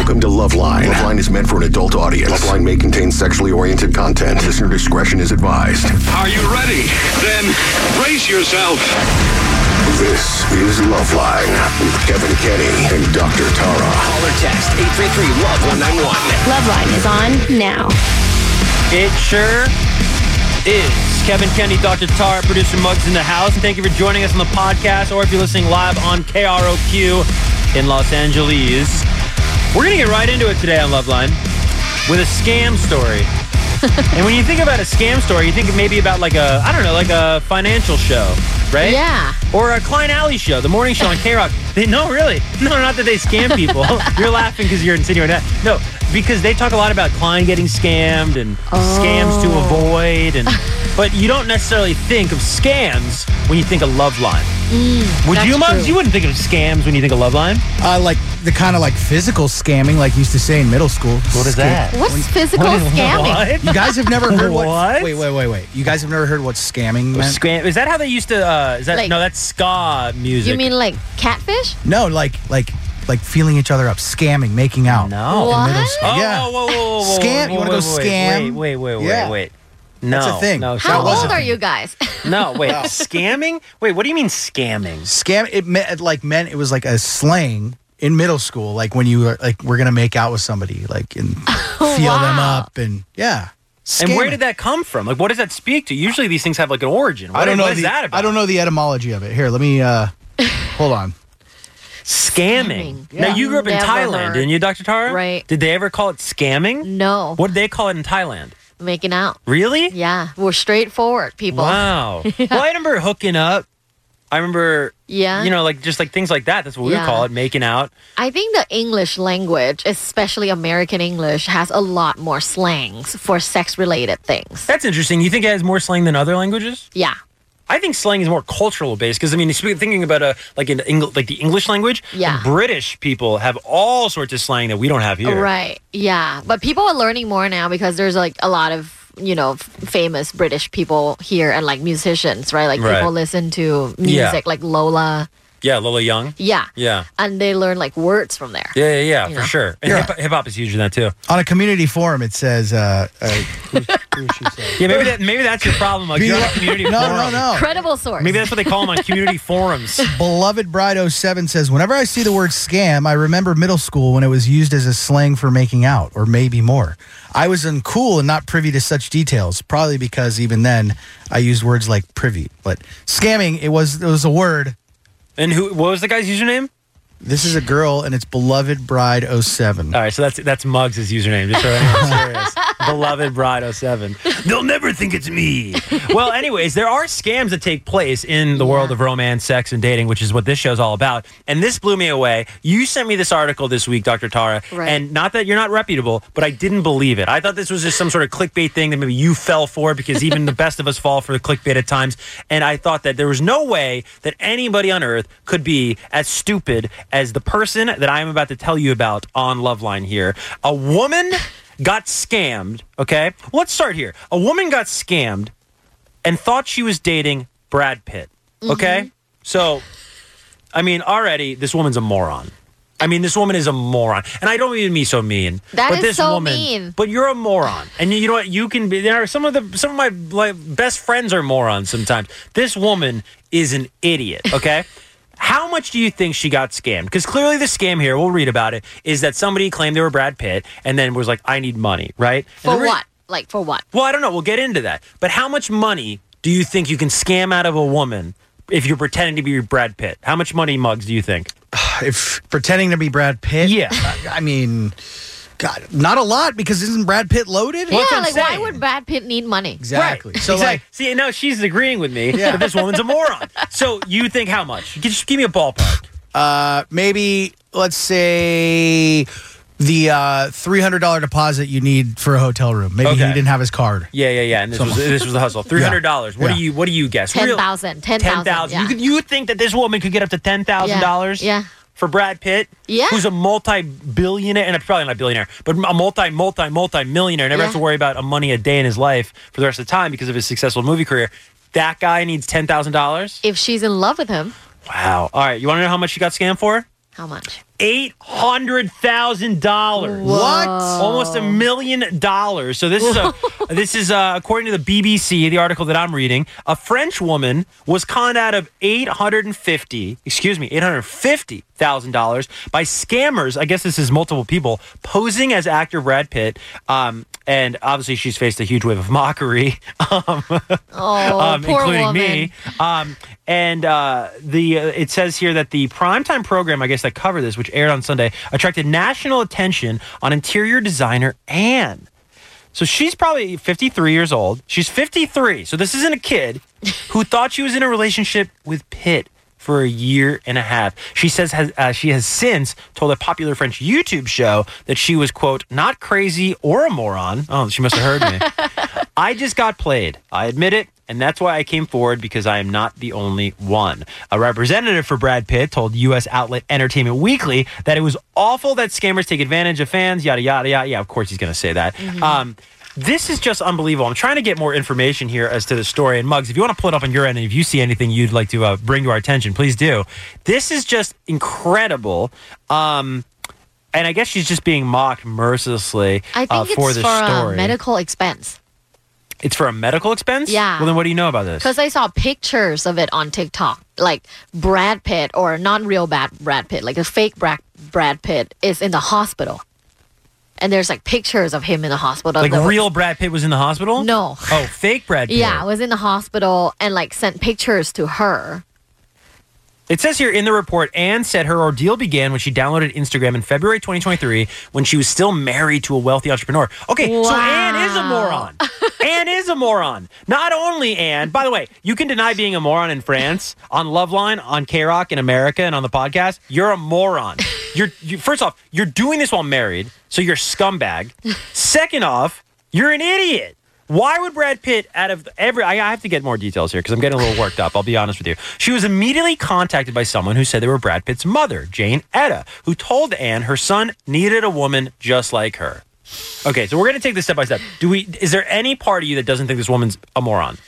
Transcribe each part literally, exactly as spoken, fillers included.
Welcome to Loveline. Loveline is meant for an adult audience. Loveline may contain sexually oriented content. Listener discretion is advised. Are you ready? Then brace yourself. This is Loveline with Kevin Kenny and Doctor Tara. Call or text eight three three, love one nine one. Loveline is on now. It sure is. Kevin Kenny, Doctor Tara, producer Muggs in the house. And thank you for joining us on the podcast, or if you're listening live on K R O Q in Los Angeles. We're going to get right into it today on Loveline with a scam story. And when you think about a scam story, you think maybe about like a, I don't know, like a financial show, right? Yeah. Or a Klein Alley show, the morning show on K-Rock. They, no, really. No, not that they scam people. You're laughing because you're insinuating that. No, because they talk a lot about Klein getting scammed and Oh. scams to avoid. and But you don't necessarily think of scams when you think of Loveline. Would that's you, Muggs? true. You wouldn't think of scams when you think of Loveline? Uh, like the kind of like physical scamming, like you used to say in middle school. What is that? What's physical What? scamming? You guys have never heard what? What? Wait, wait, wait, wait. You guys have never heard what scamming meant? Scam. Is that how they used to? Uh, is that Like- no? That's ska music. You mean like catfish? No, like like like feeling each other up, scamming, making out. no? What? In middle school. Oh, yeah. whoa, whoa, whoa, whoa, Scam? whoa, You wanna wait, go wait, scam? Wait, wait, wait, Yeah. wait, wait. No, That's a thing. No, How That was old a are thing. you guys? no, wait. Scamming? Wait, what do you mean scamming? Scam. It meant it, like meant it was like a slang in middle school, like when you were like we're gonna make out with somebody, like and feel them Wow. up, and yeah. And where Scamming. did that come from? Like, what does that speak to? Usually these things have like an origin. What, I don't know What is the, that about? I don't know the etymology of it. Here, let me. uh Hold on. Scamming. Scamming. Now, you grew up in Never Thailand, heard. didn't you, Doctor Tara? Right. Did they ever call it scamming? No. What did they call it in Thailand? Making out. Really? Yeah. We're straightforward people. Wow. Well, I remember hooking up. I remember, Yeah. you know, like just like things like that. That's what we Yeah. would call it, making out. I think the English language, especially American English, has a lot more slangs for sex related things. That's interesting. You think it has more slang than other languages? Yeah. I think slang is more cultural based because I mean, spe- thinking about a like in Eng- like the English language, Yeah. British people have all sorts of slang that we don't have here. Right. Yeah. But people are learning more now because there's like a lot of, you know, f- famous British people here and like musicians, right? Like Right. people listen to music like Lola. Yeah, Lola Young. Yeah. Yeah. And they learn like words from there. Yeah, yeah, yeah, You for know. sure. And Yeah. hip hop is huge in that too. On a community forum, it says. Uh, uh, who, who she said? Yeah, maybe that maybe that's your problem. Like Be you're on a like- community no, forum. no, no. Credible source. Maybe that's what they call them on community forums. Beloved Bride oh seven says, whenever I see the word scam, I remember middle school when it was used as a slang for making out, or maybe more. I was uncool and not privy to such details, probably because even then I used words like privy. But scamming, it was it was a word. And who? What was the guy's username? This is a girl, and it's Beloved Bride oh seven. All right, so that's that's Muggs' username. Just so anyone's curious. Beloved Bride oh seven. They'll never think it's me. Well, anyways, there are scams that take place in the world of romance, sex, and dating, which is what this show's all about. And this blew me away. You sent me this article this week, Doctor Tara, Right. and not that you're not reputable, but I didn't believe it. I thought this was just some sort of clickbait thing that maybe you fell for, because even the best of us fall for the clickbait at times. And I thought that there was no way that anybody on earth could be as stupid as the person that I'm about to tell you about on Loveline here. A woman got scammed, okay? Let's start here. A woman got scammed and thought she was dating Brad Pitt, okay? So, I mean, already, this woman's a moron. I mean, this woman is a moron. And I don't mean to be so mean. That but is this so woman, mean. But you're a moron. And you know what? You can be, there are some of the, some of my like, best friends are morons sometimes. This woman is an idiot, okay? How much do you think she got scammed? Because clearly the scam here, we'll read about it, is that somebody claimed they were Brad Pitt and then was like, I need money, right? And For the re- what? Like for what? Well, I don't know. We'll get into that. But how much money do you think you can scam out of a woman if you're pretending to be Brad Pitt? How much money, Muggs, do you think? If pretending to be Brad Pitt, Yeah. I, I mean, God, not a lot, because isn't Brad Pitt loaded? Well, that's yeah, what I'm like why saying. would Brad Pitt need money? Exactly. Right. So exactly. like, See, now she's agreeing with me Yeah. that this woman's a moron. So you think how much? Just give me a ballpark. uh, maybe let's say the uh, three hundred dollar deposit you need for a hotel room. Maybe Okay. he didn't have his card. Yeah, yeah, yeah. And this was this was the hustle. Three hundred dollars. What Yeah. do you what do you guess? Ten Real- thousand. Ten Ten thousand. thousand. Yeah. You could you would think that this woman could get up to ten thousand dollars? Yeah. For Brad Pitt, Yeah. who's a multi-billionaire, and probably not billionaire, but a multi, multi, multi-millionaire, never Yeah. has to worry about a money a day in his life for the rest of the time because of his successful movie career. That guy needs ten thousand dollars? If she's in love with him, Wow. All right, you want to know how much she got scammed for? how much? eight hundred thousand dollars. What? Almost a million dollars. So this is a, this is uh, according to the B B C, the article that I'm reading. A French woman was conned out of eight hundred fifty, excuse me, eight hundred fifty thousand dollars by scammers. I guess this is multiple people posing as actor Brad Pitt. Um, and obviously, she's faced a huge wave of mockery, um, Oh, um, poor including woman. me. Um, and uh, the uh, it says here that the primetime program, I guess, that covered this, which aired on Sunday, attracted national attention on interior designer Anne. So she's probably fifty-three years old. She's fifty-three. So this isn't a kid who thought she was in a relationship with Pitt for a year and a half. She says has, uh, she has since told a popular French YouTube show that she was, quote, not crazy or a moron. Oh, she must have heard me. I just got played. I admit it. And that's why I came forward, because I am not the only one. A representative for Brad Pitt told U S outlet Entertainment Weekly that it was awful that scammers take advantage of fans, yada, yada, yada. Yeah, of course he's going to say that. Mm-hmm. Um, this is just unbelievable. I'm trying to get more information here as to the story. And Muggs, if you want to pull it up on your end, and if you see anything you'd like to uh, bring to our attention, please do. This is just incredible. Um, and I guess she's just being mocked mercilessly I think uh, for it's this for story. a medical expense. It's for a medical expense? Yeah. Well, then what do you know about this? Because I saw pictures of it on TikTok. Like Brad Pitt, or not real bad Brad Pitt, like a fake Brad, Brad Pitt is in the hospital. And there's like pictures of him in the hospital. Like that was- real Brad Pitt was in the hospital? No. Oh, fake Brad Pitt. Yeah, was in the hospital and like sent pictures to her. It says here in the report, Anne said her ordeal began when she downloaded Instagram in February twenty twenty-three when she was still married to a wealthy entrepreneur. Okay, so Wow. Anne is a moron. Anne is a moron. Not only Anne, by the way, you can deny being a moron in France, on Loveline, on K-Rock in America, and on the podcast. You're a moron. You're you, First off, you're doing this while married, so you're a scumbag. Second off, you're an idiot. Why would Brad Pitt, out of every... I have to get more details here because I'm getting a little worked up. I'll be honest with you. She was immediately contacted by someone who said they were Brad Pitt's mother, Jane Etta, who told Anne her son needed a woman just like her. Okay, so we're going to take this step by step. Do we? Is there any part of you that doesn't think this woman's a moron?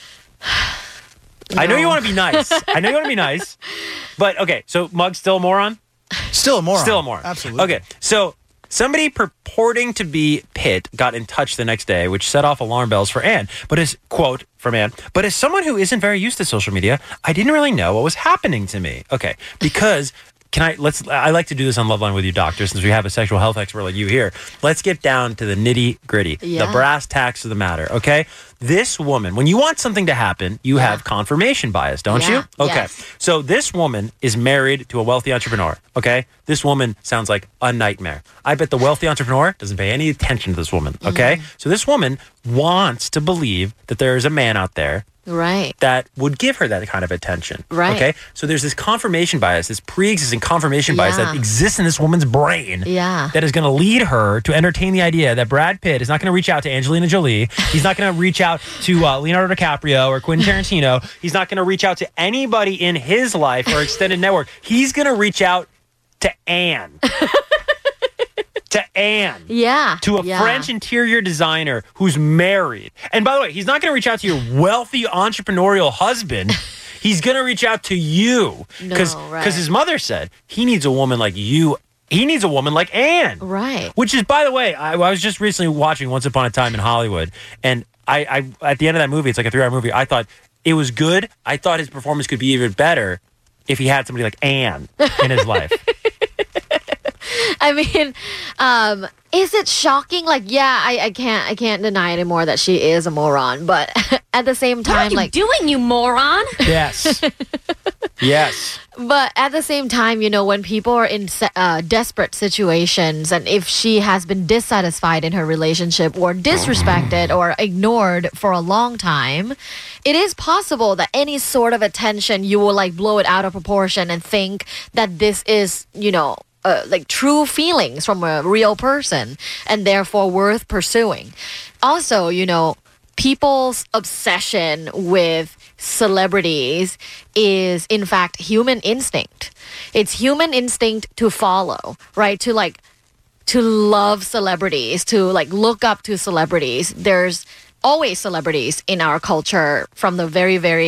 I know you want to be nice. I know you want to be nice. But, okay, so Mug's still a moron? Still a moron. Still a moron. Absolutely. Okay, so... Somebody purporting to be Pitt got in touch the next day, which set off alarm bells for Anne. But as, quote from Anne, but as someone who isn't very used to social media, I didn't really know what was happening to me. Okay, because can I, let's, I like to do this on Loveline with you, doctor, since we have a sexual health expert like you here. Let's get down to the nitty gritty, Yeah. the brass tacks of the matter, okay? This woman, when you want something to happen, you Yeah. have confirmation bias, don't Yeah, you? Okay. yes. So this woman is married to a wealthy entrepreneur, okay? This woman sounds like a nightmare. I bet the wealthy entrepreneur doesn't pay any attention to this woman, okay? Mm-hmm. So this woman wants to believe that there is a man out there Right. that would give her that kind of attention. Right. Okay? So there's this confirmation bias, this pre-existing confirmation bias Yeah. that exists in this woman's brain Yeah. that is going to lead her to entertain the idea that Brad Pitt is not going to reach out to Angelina Jolie. He's not going to reach out to uh, Leonardo DiCaprio or Quentin Tarantino. He's not going to reach out to anybody in his life or extended network. He's going to reach out to Anne. to Anne. Yeah. To a yeah. French interior designer who's married. And by the way, he's not going to reach out to your wealthy entrepreneurial husband. He's going to reach out to you. Because No, right. his mother said he needs a woman like you. He needs a woman like Anne. Right. Which is, by the way, I, I was just recently watching Once Upon a Time in Hollywood. And I, I, at the end of that movie, it's like a three-hour movie, I thought it was good. I thought his performance could be even better if he had somebody like Anne in his life. I mean, um, is it shocking? Like, yeah, I, I can't I can't deny anymore that she is a moron. But at the same What are time, you like, doing, you moron? Yes. Yes. but at the same time, you know, when people are in se- uh, desperate situations, and if she has been dissatisfied in her relationship or disrespected or ignored for a long time, it is possible that any sort of attention, you will like blow it out of proportion and think that this is, you know, Uh, like true feelings from a real person and therefore worth pursuing. Also, you know, people's obsession with celebrities is in fact human instinct. It's human instinct to follow, right? To like to love celebrities, to like look up to celebrities. There's always celebrities in our culture from the very, very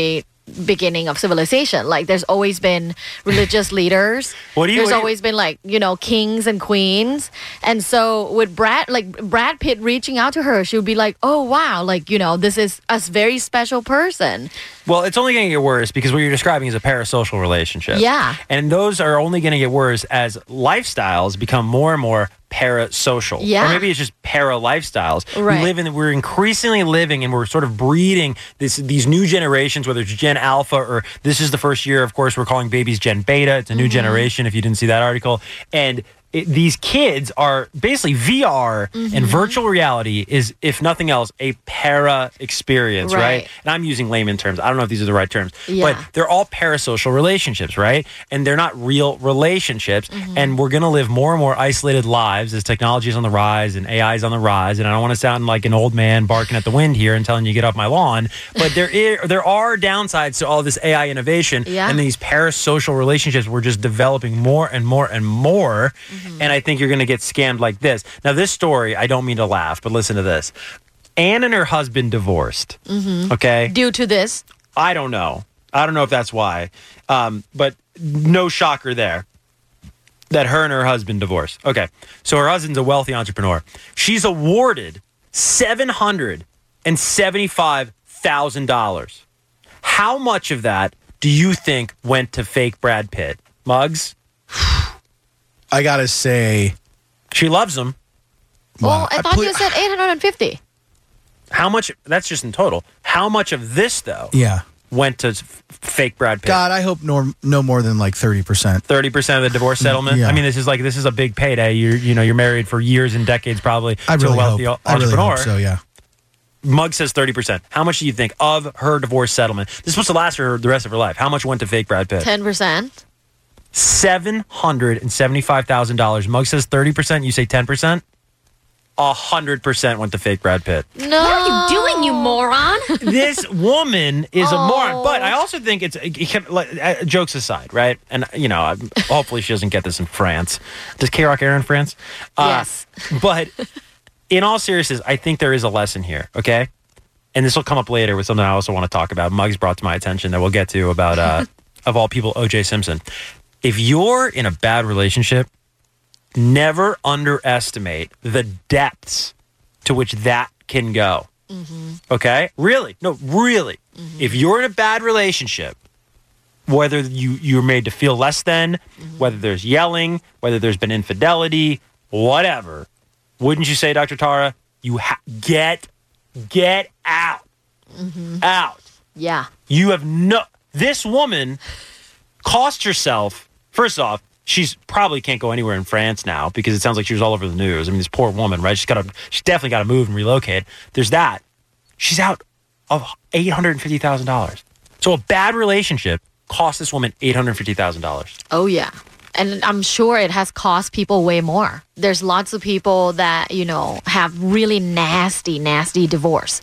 beginning of civilization. Like there's always been religious leaders. What do you- There's what do you- always been like, you know, kings and queens. And so with Brad, like Brad Pitt reaching out to her, she would be like, oh, wow, like, you know, this is a very special person. Well, it's only going to get worse because what you're describing is a parasocial relationship. Yeah. And those are only going to get worse as lifestyles become more and more parasocial. Yeah. Or maybe it's just para lifestyles. Right. We live in we're increasingly living and we're sort of breeding this these new generations, whether it's Gen Alpha or this is the first year, of course, we're calling babies Gen Beta. It's a new generation if you didn't see that article. And it, these kids are basically V R and virtual reality is, if nothing else, a para experience, right. Right. And I'm using layman terms. I don't know if these are the right terms, Yeah. but they're all parasocial relationships, right? And they're not real relationships. And we're going to live more and more isolated lives as technology is on the rise and A I is on the rise. And I don't want to sound like an old man barking at the wind here and telling you get off my lawn, but there is, there are downsides to all this A I innovation Yeah. and these parasocial relationships. We're just developing more and more and more. And I think you're going to get scammed like this. Now, this story, I don't mean to laugh, but listen to this. Anne and her husband divorced. Okay? Due to this. I don't know. I don't know if that's why. Um, but no shocker there that her and her husband divorced. Okay. So her husband's a wealthy entrepreneur. She's awarded seven hundred seventy-five thousand dollars. How much of that do you think went to fake Brad Pitt? Muggs? I gotta say, She loves him. Well, I I thought put- you said eight hundred fifty. How much? That's just in total. How much of this, though, yeah. went to f- fake Brad Pitt? God, I hope no, no more than like thirty percent. thirty percent of the divorce settlement. Yeah. I mean, this is like this is a big payday. You're you know you're married for years and decades probably I to really a wealthy hope. I really entrepreneur. hope so. Yeah. Mug says thirty percent. How much do you think of her divorce settlement? This is supposed to last her the rest of her life. How much went to fake Brad Pitt? ten percent. Seven hundred and seventy-five thousand dollars. Mug says thirty percent. You say ten percent. A hundred percent went to fake Brad Pitt. No. What are you doing, you moron? This woman is a Oh. moron, but I also think it's it can, like, uh, jokes aside, right? And you know, I'm- hopefully she doesn't get this in France. Does K Rock air in France? Uh, Yes. But in all seriousness, I think there is a lesson here. Okay, and this will come up later with something I also want to talk about. Muggs brought to my attention that we'll get to about uh, of all people, O J Simpson. If you're in a bad relationship, never underestimate the depths to which that can go. Okay? Really? No, really. If you're in a bad relationship, whether you, you're made to feel less than, whether there's yelling, whether there's been infidelity, whatever, wouldn't you say, Doctor Tara, you ha- get, get out. Out. Yeah. You have no. This woman cost herself. First off, she's probably can't go anywhere in France now because it sounds like she was all over the news. I mean, this poor woman, right? She's got to. She's definitely got to move and relocate. There's that. She's out of eight hundred and fifty thousand dollars. So a bad relationship cost this woman eight hundred fifty thousand dollars. Oh, yeah. And I'm sure it has cost people way more. There's lots of people that, you know, have really nasty, nasty divorce.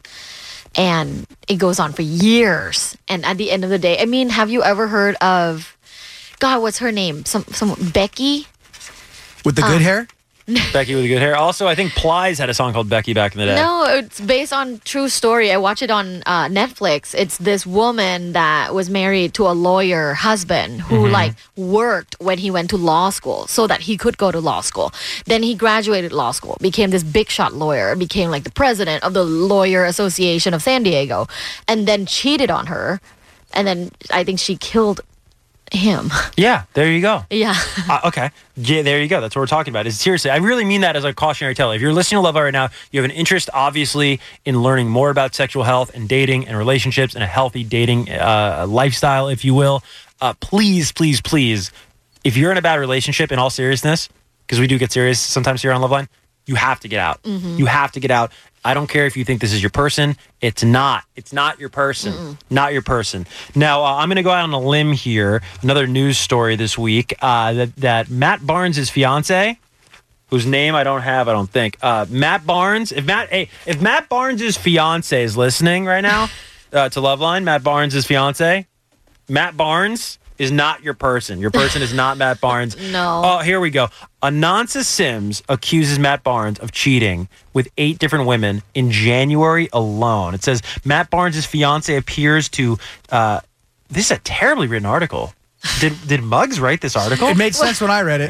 And it goes on for years. And at the end of the day, I mean, have you ever heard of, God, what's her name? Some, some Becky? With the good hair? Becky with the good hair. Also, I think Plies had a song called Becky back in the day. No, it's based on true story. I watch it on uh, Netflix. It's this woman that was married to a lawyer husband who like worked when he went to law school so that he could go to law school. Then he graduated law school, became this big shot lawyer, became like the president of the Lawyer Association of San Diego, and then cheated on her. And then I think she killed him. Yeah, there you go. Yeah. Uh, okay. Yeah, there you go. That's what we're talking about. Is seriously, I really mean that as a cautionary tale. If you're listening to Love It right now, you have an interest, obviously, in learning more about sexual health and dating and relationships and a healthy dating uh, lifestyle, if you will. Uh, please, please, please, if you're in a bad relationship, in all seriousness, because we do get serious sometimes here on Loveline, you have to get out. You have to get out. I don't care if you think this is your person. It's not. It's not your person. Mm-mm. Not your person. Now, uh, I'm going to go out on a limb here. Another news story this week uh, that, that Matt Barnes' fiance, whose name I don't have, I don't think. Uh, Matt Barnes. If Matt, hey, if Matt Barnes' fiance is listening right now uh, to Loveline, Matt Barnes' fiance, Matt Barnes is not your person. Your person is not Matt Barnes. No. Oh, here we go. Anansa Sims accuses Matt Barnes of cheating with eight different women in January alone. It says Matt Barnes' fiance appears to uh, this is a terribly written article. Did did Muggs write this article? It made sense when I read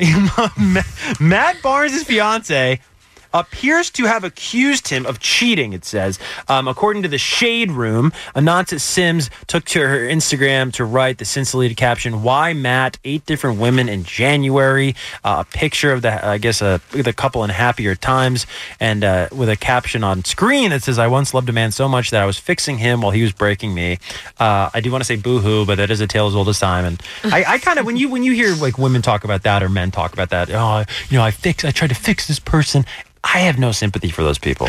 it. Matt Barnes' fiance appears to have accused him of cheating, it says. Um, according to the Shade Room, Ananta Sims took to her Instagram to write the since-deleted caption, "Why Matt? Eight different women in January." Uh, a picture of, the, I guess, uh, the couple in happier times, and uh, with a caption on screen that says, "I once loved a man so much that I was fixing him while he was breaking me." Uh, I do want to say boo-hoo, but that is a tale as old as time. And I, I kind of, when you when you hear like women talk about that or men talk about that, oh, you know, I fix, I tried to fix this person. I have no sympathy for those people.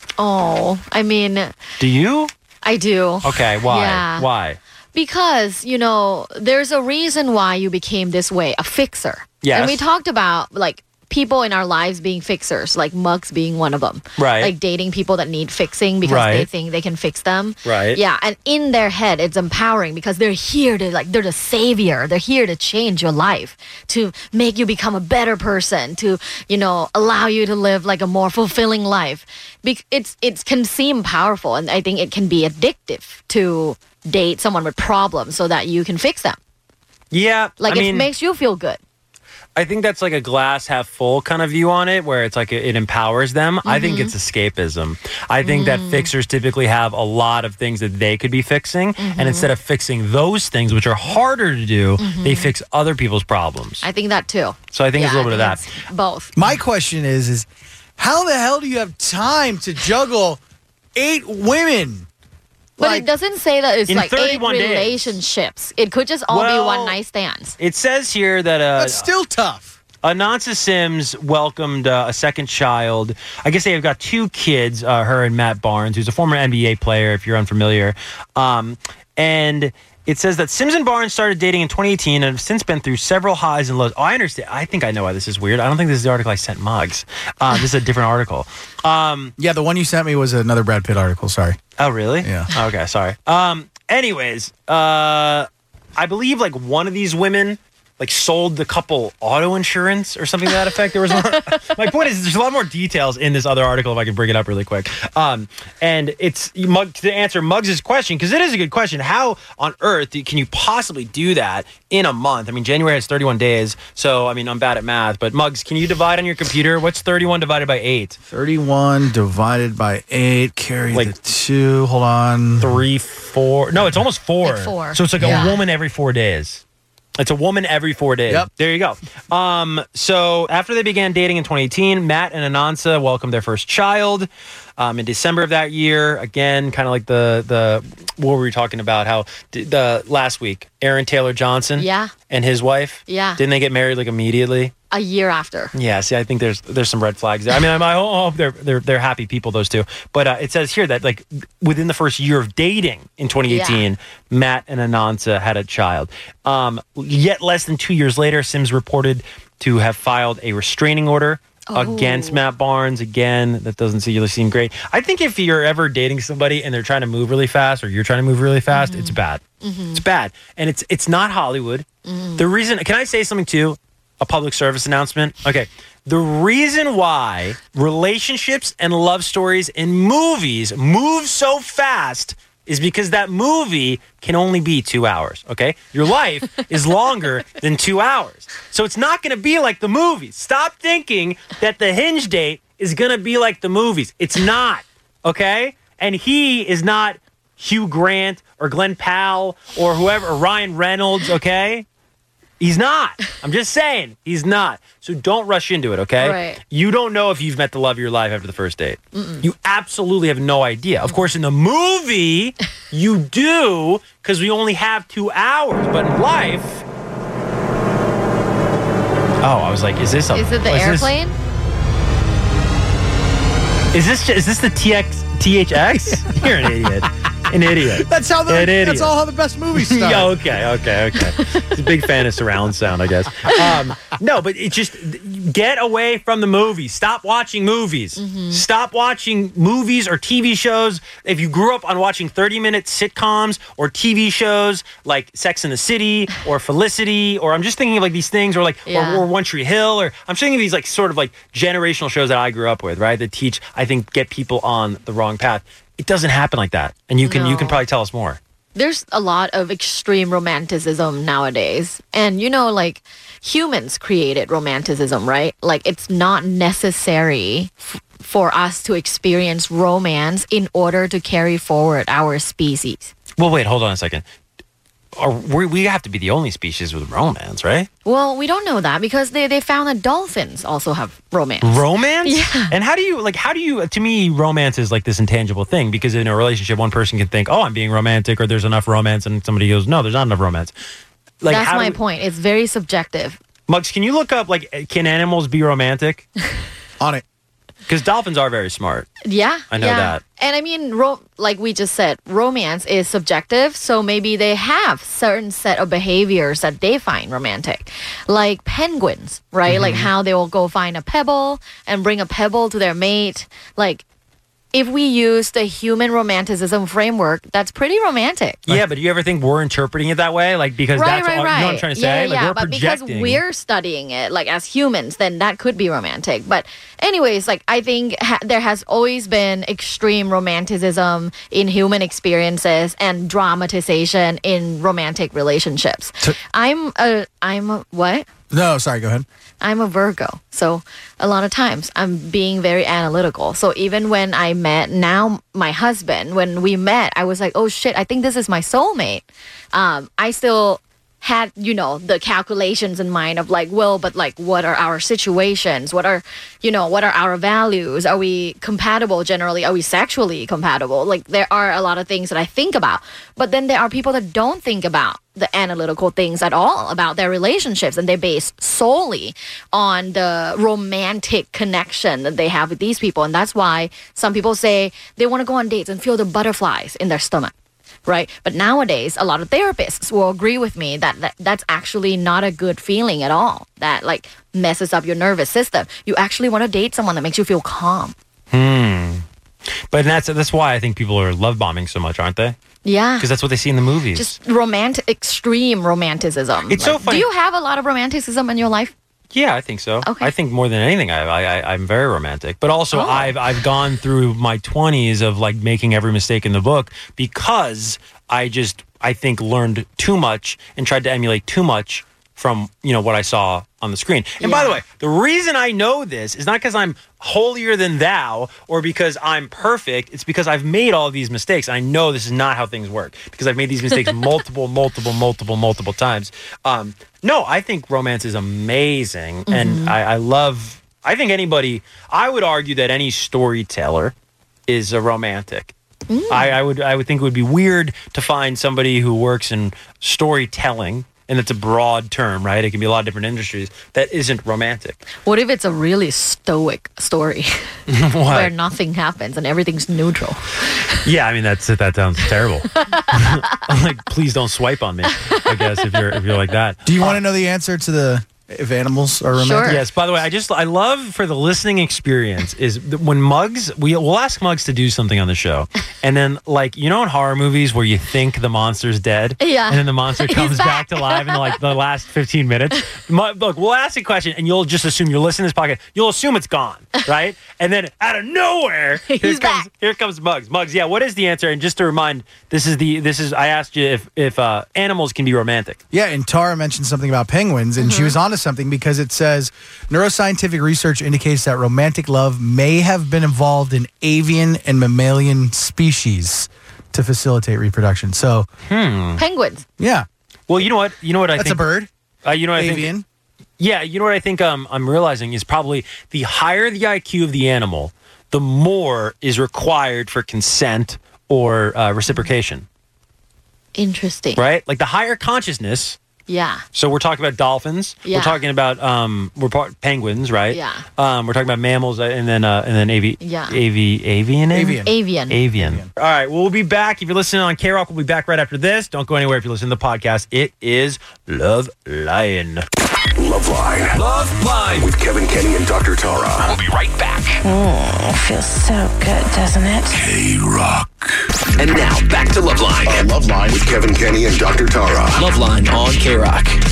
Oh, I mean, Do you? I do. Okay, why? Yeah. Why? Because, you know, there's a reason why you became this way, a fixer. Yes. And we talked about, like, people in our lives being fixers, like Muggs being one of them. Right. Like dating people that need fixing because Right. they think they can fix them. Right. Yeah, and in their head, it's empowering because they're here to, like, they're the savior. They're here to change your life, to make you become a better person, to, you know, allow you to live, like, a more fulfilling life. Be- it's It can seem powerful, and I think it can be addictive to date someone with problems so that you can fix them. Yeah. Like, I it mean, makes you feel good. I think that's like a glass half full kind of view on it, where it's like it, it empowers them. I think it's escapism. I think that fixers typically have a lot of things that they could be fixing, and instead of fixing those things, which are harder to do, they fix other people's problems. I think that too. So I think it's a Yeah, little bit I of think that. it's Both. My question is, is how the hell do you have time to juggle eight women? But Like- it doesn't say that it's In like eight thirty-one days. relationships. It could just all be Well, one night stands. It says here that uh, That's still tough. Ananta Sims welcomed uh, a second child. I guess they have got two kids, uh, her and Matt Barnes, who's a former N B A player, if you're unfamiliar. Um, and it says that Sims and Barnes started dating in twenty eighteen and have since been through several highs and lows. Oh, I understand. I think I know why this is weird. I don't think this is the article I sent Muggs. Uh, this is a different article. Um, Yeah, the one you sent me was another Brad Pitt article. Sorry. oh, really? Yeah. Okay, sorry. Um, anyways, uh, I believe like one of these women like sold the couple auto insurance or something to that effect. There was one, my point is there's a lot more details in this other article if I can bring it up really quick. Um, and it's Mug, to answer Muggs' question, because it is a good question. How on earth do, can you possibly do that in a month? I mean, January has thirty-one days, so I mean I'm bad at math. But Muggs, can you divide on your computer? What's thirty-one divided by eight? thirty-one divided by eight, carry Like- the two. Hold on. Three, four. No, it's almost four. Like four. So it's like Yeah. a woman every four days. It's a woman every four days. Yep. There you go. Um, so after they began dating in twenty eighteen, Matt and Ananta welcomed their first child um, in December of that year. Again, kind of like the the what were we talking about? How d- the last week, Aaron Taylor Johnson, Yeah. and his wife, Yeah. didn't they get married like immediately? A year after. Yeah, see, I think there's there's some red flags there. I mean, I, I hope they're they're they're happy people, those two. But uh, it says here that like within the first year of dating in twenty eighteen, Yeah. Matt and Ananta had a child. Um, yet less than two years later, Sims reported to have filed a restraining order against Oh. Matt Barnes. Again, that doesn't seem seem great. I think if you're ever dating somebody and they're trying to move really fast, or you're trying to move really fast, it's bad. It's bad, and it's it's not Hollywood. The reason, can I say something too? A public service announcement. Okay. The reason why relationships and love stories in movies move so fast is because that movie can only be two hours. Okay. Your life is longer than two hours. So it's not going to be like the movies. Stop thinking that the Hinge date is going to be like the movies. It's not. Okay. And he is not Hugh Grant or Glenn Powell or whoever, or Ryan Reynolds. Okay. He's not. I'm just saying, he's not. So don't rush into it, okay? Right. You don't know if you've met the love of your life after the first date. Mm-mm. You absolutely have no idea. Of course, in the movie, you do, because we only have two hours. But in life... Oh, I was like, is this a... Is it the is this- airplane? Is this is this the T X T H X? You're an idiot. An idiot. That's how the An idiot. that's all how the best movies start. Yeah, okay, okay, okay. He's a big fan of surround sound, I guess. Um, no, but it just get away from the movies. Stop watching movies. Stop watching movies or T V shows. If you grew up on watching thirty-minute sitcoms or T V shows like Sex and the City or Felicity, or I'm just thinking of like these things, or like Yeah. or, or One Tree Hill, or I'm thinking of these like sort of like generational shows that I grew up with, right? That teach, I think, get people on the wrong path. It doesn't happen like that, and you can you can No. probably tell us more. there's a lot of extreme romanticism nowadays. And, you know, like, humans created romanticism, right? Like, it's not necessary f- for us to experience romance in order to carry forward our species. Well, wait, hold on a second. Are, we, we have to be the only species with romance, right? Well, we don't know that because they, they found that dolphins also have romance. Romance? Yeah. And how do you, like, how do you, to me, romance is like this intangible thing because in a relationship, one person can think, oh, I'm being romantic or there's enough romance, and somebody goes, no, there's not enough romance. Like, That's how my do we- point. It's very subjective. Muggs, can you look up, like, can animals be romantic? On it. Because dolphins are very smart. Yeah. I know yeah. that. And I mean, ro- like we just said, romance is subjective. So maybe they have certain set of behaviors that they find romantic. Like penguins, right? Mm-hmm. Like how they will go find a pebble and bring a pebble to their mate. Like, if we use the human romanticism framework, that's pretty romantic. Yeah, but do you ever think we're interpreting it that way? Like, because Right, that's right, all, right. you know what I'm trying to say? Yeah, like, yeah, we're but projecting. because we're studying it, like as humans, then that could be romantic. But anyways, like I think ha- there has always been extreme romanticism in human experiences and dramatization in romantic relationships. To- I'm a, I'm a, what? No, sorry, go ahead. I'm a Virgo. So a lot of times I'm being very analytical. So even when I met now my husband, when we met, I was like, oh shit, I think this is my soulmate. Um, I still had, you know, the calculations in mind of like, well, but like, what are our situations? What are, you know, what are our values? Are we compatible generally? Are we sexually compatible? Like, there are a lot of things that I think about. But then there are people that don't think about the analytical things at all about their relationships, and they base solely on the romantic connection that they have with these people. And that's why some people say they want to go on dates and feel the butterflies in their stomach. Right. But nowadays, a lot of therapists will agree with me that, that that's actually not a good feeling at all. That like messes up your nervous system. You actually want to date someone that makes you feel calm. Hmm. But that's that's why I think people are love bombing so much, aren't they? Yeah. Because that's what they see in the movies. Just romantic, extreme romanticism. It's so funny. Do you have a lot of romanticism in your life? Yeah, I think so. Okay. I think more than anything, I, I, I'm very romantic. But also, Oh. I've I've gone through my twenties of like making every mistake in the book because I just I think learned too much and tried to emulate too much from you know what I saw on the screen. And by the Yeah. way, the reason I know this is not because I'm holier than thou or because I'm perfect. It's because I've made all of these mistakes. I know this is not how things work because I've made these mistakes multiple, multiple, multiple, multiple times. Um, no, I think romance is amazing, and I, I love. I think anybody. I would argue that any storyteller is a romantic. I, I would. I would think it would be weird to find somebody who works in storytelling. And it's a broad term, right? It can be a lot of different industries that isn't romantic. What if it's a really stoic story where What? nothing happens and everything's neutral? Yeah, I mean that's that sounds terrible. I'm like, please don't swipe on me. I guess if you're if you're like that. Do you want to know the answer to the if animals are romantic? Sure. Yes. By the way, I just I love for the listening experience is that when Muggs we we'll ask Muggs to do something on the show, and then like you know in horror movies where you think the monster's dead, Yeah. and then the monster He's comes back back. to life in like the last fifteen minutes. Mu- Look, we'll ask a question, and you'll just assume you're listening to this podcast. You'll assume it's gone, right? And then out of nowhere, here He's comes back. here comes Muggs. Muggs, yeah. What is the answer? And just to remind, this is the this is I asked you if if uh, animals can be romantic. Yeah, and Tara mentioned something about penguins, and she was onto something because it says neuroscientific research indicates that romantic love may have been involved in avian and mammalian species to facilitate reproduction. So, Penguins. yeah, Well, you know what? You know what I that's think. a bird. Uh, you know what I think. Avian. Yeah, you know what I think um, I'm realizing is probably the higher the I Q of the animal, the more is required for consent or uh, reciprocation, Interesting. right? Like the higher consciousness. Yeah. So we're talking about dolphins. Yeah. We're talking about um, we're part penguins, right? Yeah. Um, we're talking about mammals, uh, and then uh, and then avi- Yeah. avi- avian, Avian. Avian. Avian. All right, we'll be back. If you're listening on K-Rock, we'll be back right after this. Don't go anywhere if you're listening to the podcast. It is Love Line. Love Line Love Line. with Kevin Kenny and Doctor Tara. We'll be right back. Feels so good, doesn't it? K-Rock. And now, back to Love Line. Love Line with Kevin Kenny and Doctor Tara. Love Line on K-Rock.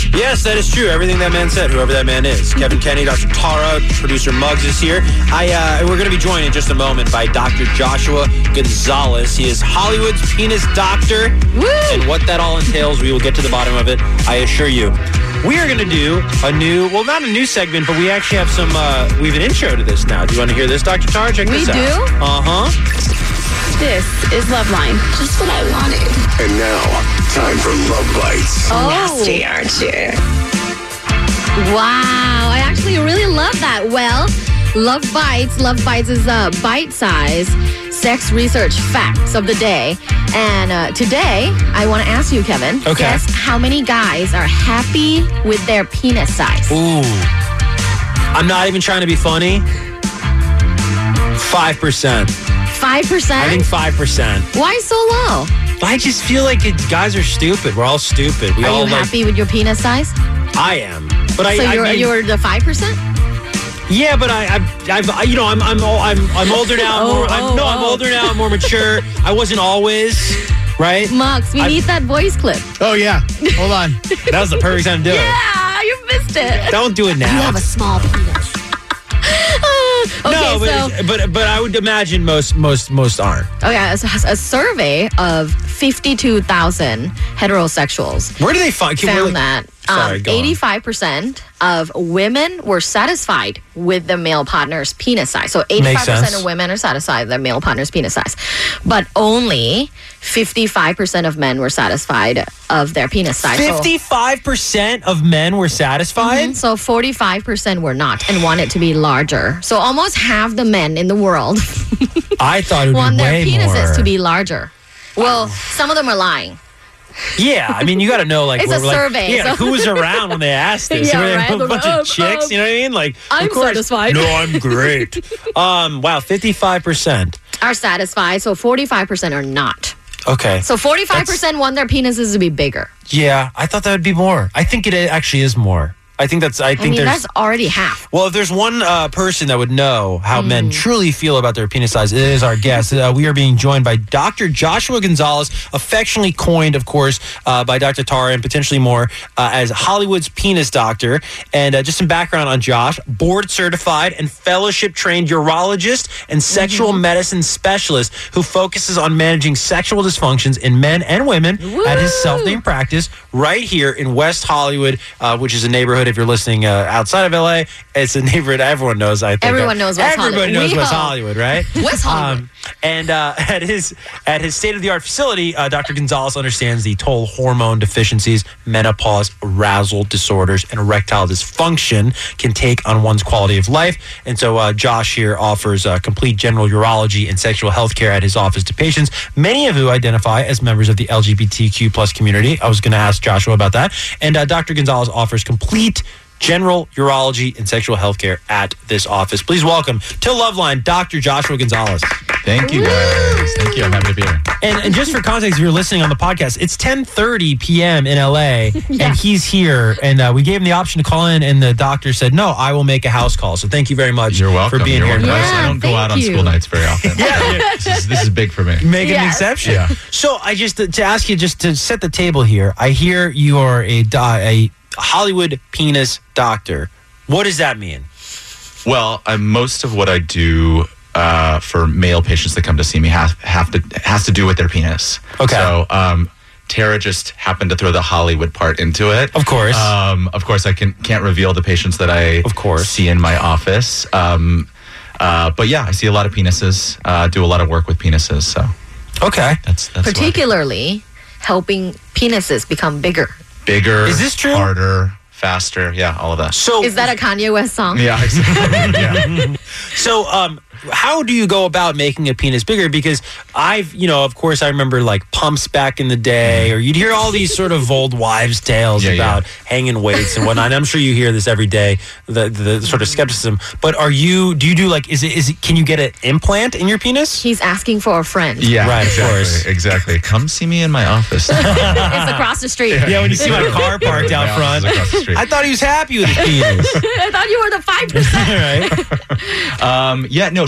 Yes, that is true. Everything that man said, whoever that man is. Kevin Kenny, Doctor Tara, producer Muggs is here. I uh, We're going to be joined in just a moment by Doctor Joshua Gonzalez. He is Hollywood's penis doctor. Woo! And what that all entails, we will get to the bottom of it, I assure you. We are going to do a new, well, not a new segment, but we actually have some, uh, we have an intro to this now. Do you want to hear this, Doctor Tara? Check We this out. do? Uh-huh. This is Loveline. Just what I wanted. And now, time for Love Bites. Nasty, aren't you? Wow, I actually really love that. Well, Love Bites. Love Bites is a bite-size sex research facts of the day. And uh, today, I want to ask you, Kevin. Okay. Guess how many guys are happy with their penis size? Ooh. I'm not even trying to be funny. five percent. Five percent? I think five percent. Why so low? I just feel like it, guys are stupid. We're all stupid. We Are all you like, happy with your penis size? I am. But I, So I you're mean, you're the five percent? yeah, but I, I've, I've, I- you know, I'm, I'm, I'm, I'm older now. I'm Oh, more, I'm, oh, no, I'm oh. older now. I'm more mature. I wasn't always, right? Mux, we I- need that voice clip. Oh, yeah. Hold on. That was the perfect time to do it. Yeah, you missed it. Don't do it now. You have a small penis. okay, no, but, so it's- but but I would imagine most most most aren't. okay, a, a survey of fifty-two thousand heterosexuals Where do they find? Can we, found like- that Sorry, um, go on. eighty-five percent of women were satisfied with the male partner's penis size. So eighty-five percent sense. of women are satisfied with their male partner's penis size. But only fifty-five percent of men were satisfied of their penis size. So- Fifty-five percent of men were satisfied. Mhm, So forty-five percent were not and wanted to be larger. So almost half the men in the world I thought it would want be their way penises more. to be larger. Well, some of them are lying. Yeah, I mean, you got to know, like, It's we're a like, survey, Yeah, like, so- who was around when they asked this? Yeah, Were they right. a They're bunch like, of um, chicks. um, You know what I mean? Like, I'm of course, satisfied. No, I'm great. um, wow, fifty-five percent. Are satisfied, so forty-five percent are not. Okay. So forty-five percent want their penises to be bigger. Yeah, I thought that would be more. I think it actually is more. I think that's. I I think mean, there's. that's already half. Well, if there's one uh, person that would know how Hmm. men truly feel about their penis size, it is our guest. Uh, we are being joined by Doctor Joshua Gonzalez, affectionately coined, of course, uh, by Doctor Tara and potentially more uh, as Hollywood's penis doctor. And uh, just some background on Josh: board certified and fellowship trained urologist and sexual Mm-hmm. medicine specialist who focuses on managing sexual dysfunctions in men and women at his Woo! self-named practice right here in West Hollywood, uh, which is a neighborhood. If you're listening uh, outside of L A, it's a neighborhood everyone knows. I think Everyone knows West Everybody Hollywood. knows We West hope. Hollywood, right? West Hollywood. Um, and uh, at his at his state of the art facility, uh, Doctor Gonzalez understands the toll hormone deficiencies, menopause, arousal disorders, and erectile dysfunction can take on one's quality of life. And so, uh, Josh here offers uh, complete general urology and sexual health care at his office to patients, many of who identify as members of the L G B T Q plus community. I was going to ask Joshua about that. And uh, Doctor Gonzalez offers complete general urology and sexual health care at this office. Please welcome to Loveline, Doctor Joshua Gonzalez. Thank you, guys. Thank you. I'm happy to be here. And, and just for context, if you're listening on the podcast, it's ten thirty p.m. in L A, and he's here. And uh, we gave him the option to call in, and the doctor said, no, I will make a house call. So thank you very much You're welcome. for being You're here. welcome. Yeah, I don't go thank out on you. school nights very often. Yeah, yeah. This is, this is big for me. Make an Yes. exception. Yeah. So I just, to, to ask you, just to set the table here, I hear you are a, do- a Hollywood penis doctor. What does that mean? Well, I, most of what I do uh, for male patients that come to see me have, have to has to do with their penis. Okay. So um, Tara just happened to throw the Hollywood part into it. Of course. Um, of course, I can, can't reveal the patients that I Of course. see in my office. Um, uh, but yeah, I see a lot of penises, uh, do a lot of work with penises. So Okay. that's, that's why. Particularly helping penises become bigger. Bigger, Is this true? harder, faster. Yeah, all of that. So Is that a Kanye West song? Yeah, exactly. yeah. So, um, how do you go about making a penis bigger? Because I've, you know, of course, I remember like pumps back in the day, or you'd hear all these sort of old wives' tales Yeah, about yeah. hanging weights and whatnot. And I'm sure you hear this every day, the, the sort of skepticism. But are you? Do you do like? Is it? Is it? Can you get an implant in your penis? He's asking for a friend. Yeah, Right, of exactly, course. Exactly. Come see me in my office. It's across the street. Yeah, when you see my car parked out My front, office is across the street. I thought he was happy with his penis. I thought you were the five percent. Right? Um, yeah, no.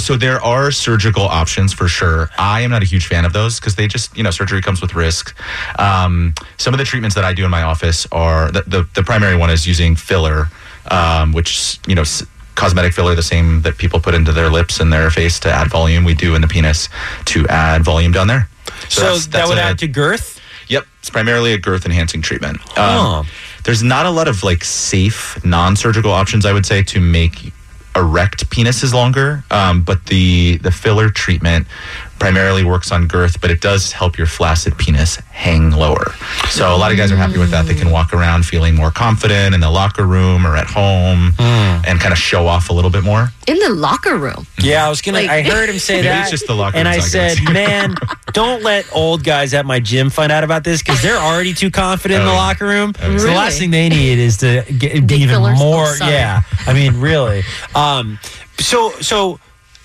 so there are surgical options for sure. I am not a huge fan of those because they just, you know, surgery comes with risk. Um, some of the treatments that I do in my office are, the, the, the primary one is using filler, um, which, you know, s- cosmetic filler, the same that people put into their lips and their face to add volume. We do in the penis to add volume down there. So, so that's, that's that would a, add to girth? Yep. It's primarily a girth enhancing treatment. Um, oh. There's not a lot of like safe non-surgical options, I would say, to make erect penises longer, um, but the the filler treatment primarily works on girth, but it does help your flaccid penis hang lower. So a lot of guys are happy with that. They can walk around feeling more confident in the locker room or at home mm. and kind of show off a little bit more. In the locker room? Yeah, I was gonna. Like, I heard him say maybe that, it's just the locker and room I said, "Man, don't let old guys at my gym find out about this because they're already too confident oh, in the yeah. locker room. Oh, yeah. So really? the last thing they need is to get be even fillers? more. Oh, yeah, I mean, really. Um, so so."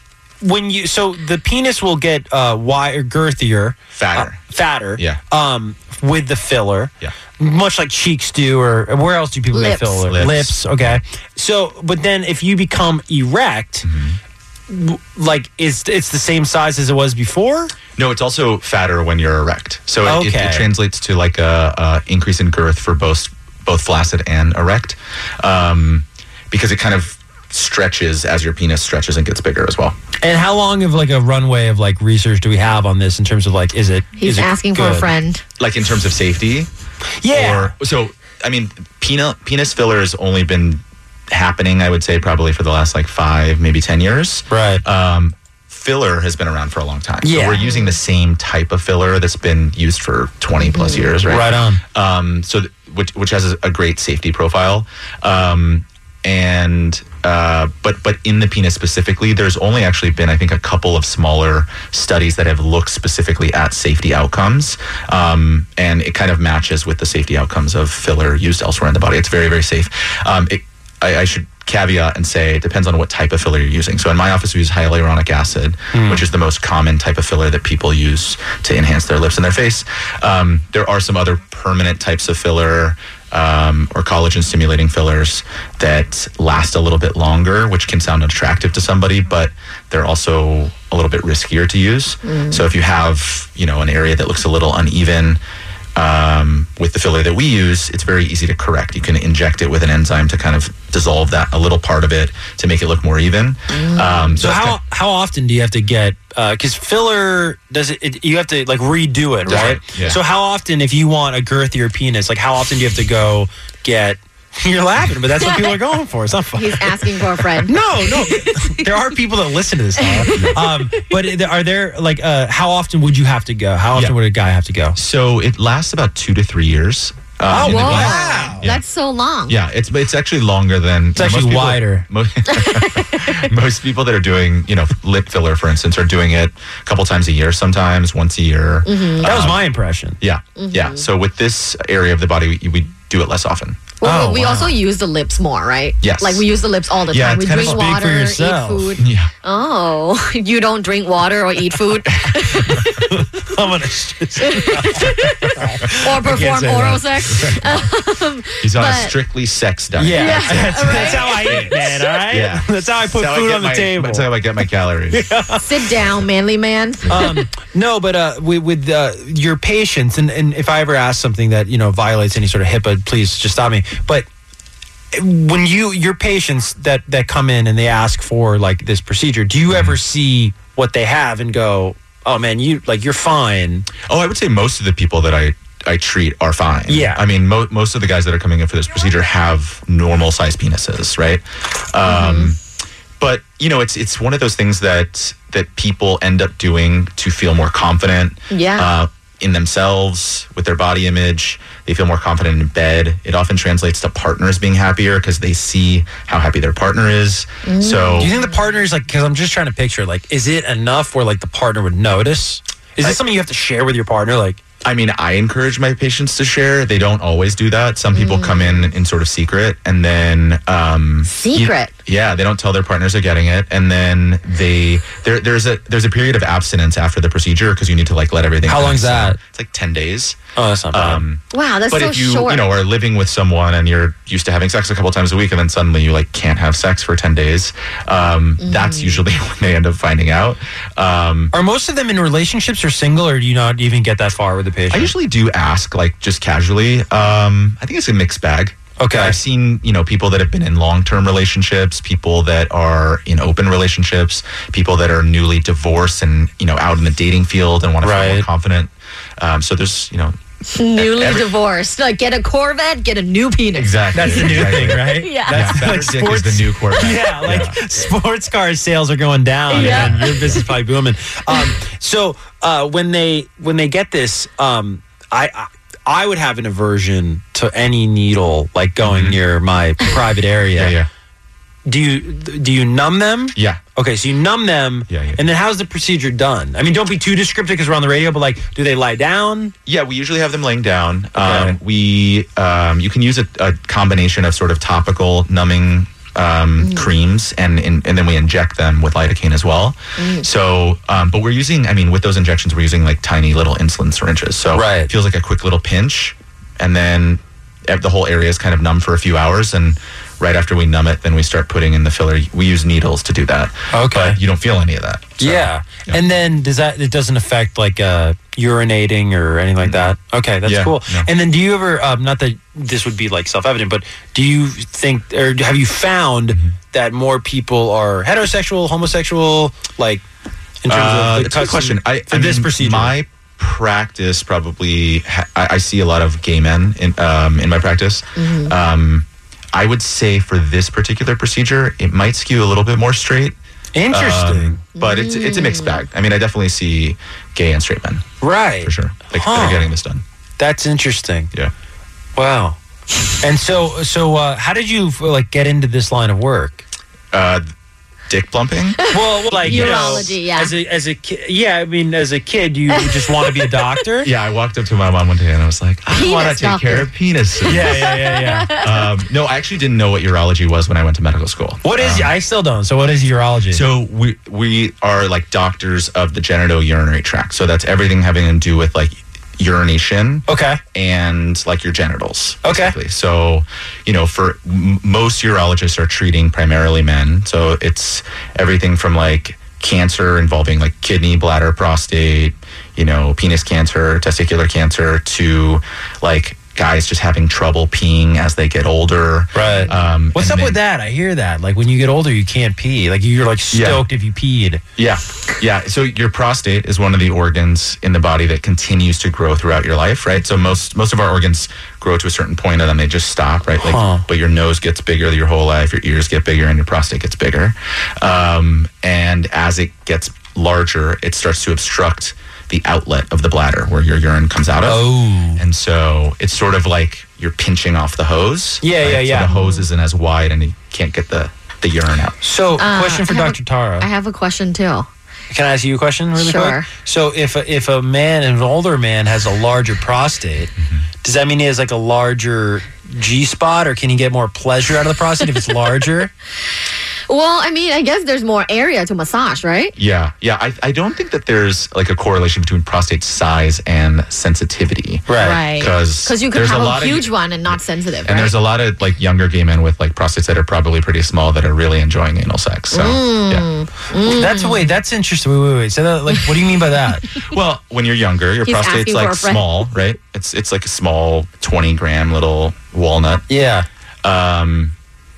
When you so the penis will get uh wide or girthier, fatter, uh, fatter, yeah. Um, with the filler, yeah. Much like cheeks do, or where else do people Lips. get filler? Lips. Lips. Okay. So, but then if you become erect, mm-hmm. w- like is it's the same size as it was before? No, it's also fatter when you're erect. So it, okay. it, it translates to like a, a increase in girth for both both flaccid and erect, um, because it kind of stretches as your penis stretches and gets bigger as well. And how long of like a runway of like research do we have on this in terms of like is it he's is it asking good? for a friend, like in terms of safety? Yeah. Or, so I mean penis penis filler has only been happening, I would say, probably for the last like five maybe ten years. Right. Um filler has been around for a long time. Yeah. So we're using the same type of filler that's been used for twenty plus mm-hmm. years, right? Right on. Um so th- which which has a, a great safety profile. Um and uh, but but in the penis specifically, there's only actually been, I think, a couple of smaller studies that have looked specifically at safety outcomes, um, and it kind of matches with the safety outcomes of filler used elsewhere in the body. It's very, very safe. Um, it, I, I should caveat and say it depends on what type of filler you're using. So in my office, we use hyaluronic acid, mm. which is the most common type of filler that people use to enhance their lips and their face. Um, there are some other permanent types of filler, Um, or collagen stimulating fillers that last a little bit longer, which can sound attractive to somebody, but they're also a little bit riskier to use. Mm. So if you have, you know, an area that looks a little uneven, um, with the filler that we use, it's very easy to correct. You can inject it with an enzyme to kind of dissolve that, a little part of it, to make it look more even. Mm. Um, so, so how kind of, how often do you have to get, because uh, filler, does it, it, you have to like redo it, right? right. Yeah. So how often, if you want a girthier penis, like how often do you have to go get, you're laughing, but that's what people are going for. It's not fun. He's asking for a friend. No, no. There are people that listen to this now. Um, but are there, like, uh, how often would you have to go? How often yeah. would a guy have to go? So it lasts about two to three years. Um, oh, wow. wow. Yeah. That's so long. Yeah, it's it's actually longer than... It's actually most people, wider. Most, most people that are doing, you know, lip filler, for instance, are doing it a couple times a year sometimes, once a year. Mm-hmm. That um, was my impression. Yeah, mm-hmm. yeah. So with this area of the body, we, we do it less often. Well, oh, we wow. also use the lips more, right? Yes. Like we use the lips all the yeah, time. We it's drink kind of water, for eat yourself. food. Yeah. Oh, you don't drink water or eat food? I'm gonna or perform oral that. sex. Um, He's on but, a strictly sex diet. Yeah, yeah. That's, Right? that's how I eat, man. All right. Yeah. That's how I put food on the my, table. That's how I get my calories. Yeah. Sit down, manly man. um, no, but uh, with, with uh, your patients, and, and if I ever ask something that you know violates any sort of HIPAA, please just stop me. But when you your patients that that come in and they ask for like this procedure, do you ever see what they have and go, oh man, you like you're fine? Oh, I would say most of the people that I I treat are fine. Yeah. I mean, mo- most of the guys that are coming in for this procedure have normal size penises, right? Um, mm-hmm. But you know, it's it's one of those things that that people end up doing to feel more confident. Yeah. Uh, in themselves, with their body image. They feel more confident in bed. It often translates to partners being happier because they see how happy their partner is. Mm. So, do you think the partner is like? Because I'm just trying to picture, like, is it enough where like the partner would notice? Is this I, something you have to share with your partner? Like, I mean, I encourage my patients to share. They don't always do that. Some people mm. come in in sort of secret, and then um, secret. You, Yeah, they don't tell their partners they're getting it, and then they there there's a there's a period of abstinence after the procedure because you need to like let everything. How long's that? It's like ten days. Oh, that's not bad. Um, Wow, that's but so if you short. you know are living with someone and you're used to having sex a couple times a week, and then suddenly you like can't have sex for ten days, um, Mm. that's usually when they end up finding out. Um, Are most of them in relationships or single, or do you not even get that far with the patient? I usually do ask, like, just casually. Um, I think it's a mixed bag. Okay. I've seen, you know, people that have been in long-term relationships, people that are in open relationships, people that are newly divorced and, you know, out in the dating field and want to feel more Right. confident. Um, so there's, you know... Newly every- divorced. Like, get a Corvette, get a new penis. Exactly. That's the new Exactly. thing, right? Yeah. That's Better like dick sports. is the new Corvette. Yeah, like sports car sales are going down, Yeah. and your business is probably booming. Um, so uh, when they when they get this, um, I, I I would have an aversion to any needle like going Mhm. near my private area. Yeah, yeah. Do you do you numb them? Yeah. Okay, so you numb them, Yeah, yeah. and then how's the procedure done? I mean, don't be too descriptive because we're on the radio, but like, do they lie down? Yeah, we usually have them laying down. Okay. Um, we um, you can use a, a combination of sort of topical numbing um, creams, and, and and then we inject them with lidocaine as well. So, um, but we're using, I mean, with those injections, we're using like tiny little insulin syringes. So Right. it feels like a quick little pinch, and then ev- the whole area is kind of numb for a few hours, and right after we numb it, then we start putting in the filler. We use needles to do that. Okay. But you don't feel any of that. So, yeah. yeah. And then does that, it doesn't affect like uh, urinating or anything like that? Okay, that's Yeah, cool. no. And then do you ever, um, not that this would be like self-evident, but do you think, or have you found Mm-hmm. that more people are heterosexual, homosexual, like in terms Uh, of the it's a good question. I, for I this mean, procedure? My practice probably, ha- I, I see a lot of gay men in um, in my practice. Um, I would say for this particular procedure, it might skew a little bit more straight. Interesting. Um, but it's it's a mixed bag. I mean, I definitely see gay and straight men Right. for sure. Like Huh. they're getting this done. That's interesting. Yeah. Wow. And so, so uh, how did you like get into this line of work? Uh, dick plumping. Well, like you know, Urology, yeah. as a as a ki- yeah, I mean, as a kid, you just want to be a doctor. Yeah, I walked up to my mom one day and I was like, I Penis want to take doctor. care of penises. yeah, yeah, yeah, yeah. Um, no, I actually didn't know what urology was when I went to medical school. What is? Um, I still don't. So, what is urology? So we we are like doctors of the genitourinary tract. So that's everything having to do with like urination okay, and like your genitals. Okay. Basically. So, you know, for m- most urologists are treating primarily men. So it's everything from like cancer involving like kidney, bladder, prostate, you know, penis cancer, testicular cancer, to like guys just having trouble peeing as they get older. right. Um, What's and up then- with that? I hear that. Like when you get older, you can't pee. Like you're like Yeah. stoked if you peed. Yeah. Yeah. So your prostate is one of the organs in the body that continues to grow throughout your life, right? So most most of our organs grow to a certain point and then they just stop, right? Like, Huh. but your nose gets bigger your whole life, your ears get bigger, and your prostate gets bigger. Um, and as it gets larger, it starts to obstruct the outlet of the bladder where your urine comes out of. Oh. And so it's sort of like you're pinching off the hose. Yeah, right? yeah, So yeah. the hose isn't as wide and you can't get the, the urine out. So, Uh, question for I have Doctor a- Tara. I have a question too. Can I ask you a question really Sure. quick? So, if a, if a man, an older man, has a larger prostate, does that mean he has like a larger G spot, or can he get more pleasure out of the prostate if it's larger? Well, I mean, I guess there's more area to massage, right? Yeah, yeah. I, I don't think that there's like a correlation between prostate size and sensitivity. Right. Because Because you could there's have a a, lot of- huge one and not sensitive, And right? there's a lot of like younger gay men with like prostates that are probably pretty small that are really enjoying anal sex. So, Mm. yeah. That's wait, that's interesting. Wait, wait, wait. So, that, like, what do you mean by that? Well, when you're younger, your He's prostate's asking for like a friend. small, right? It's it's like a small twenty gram little walnut. Yeah. Um,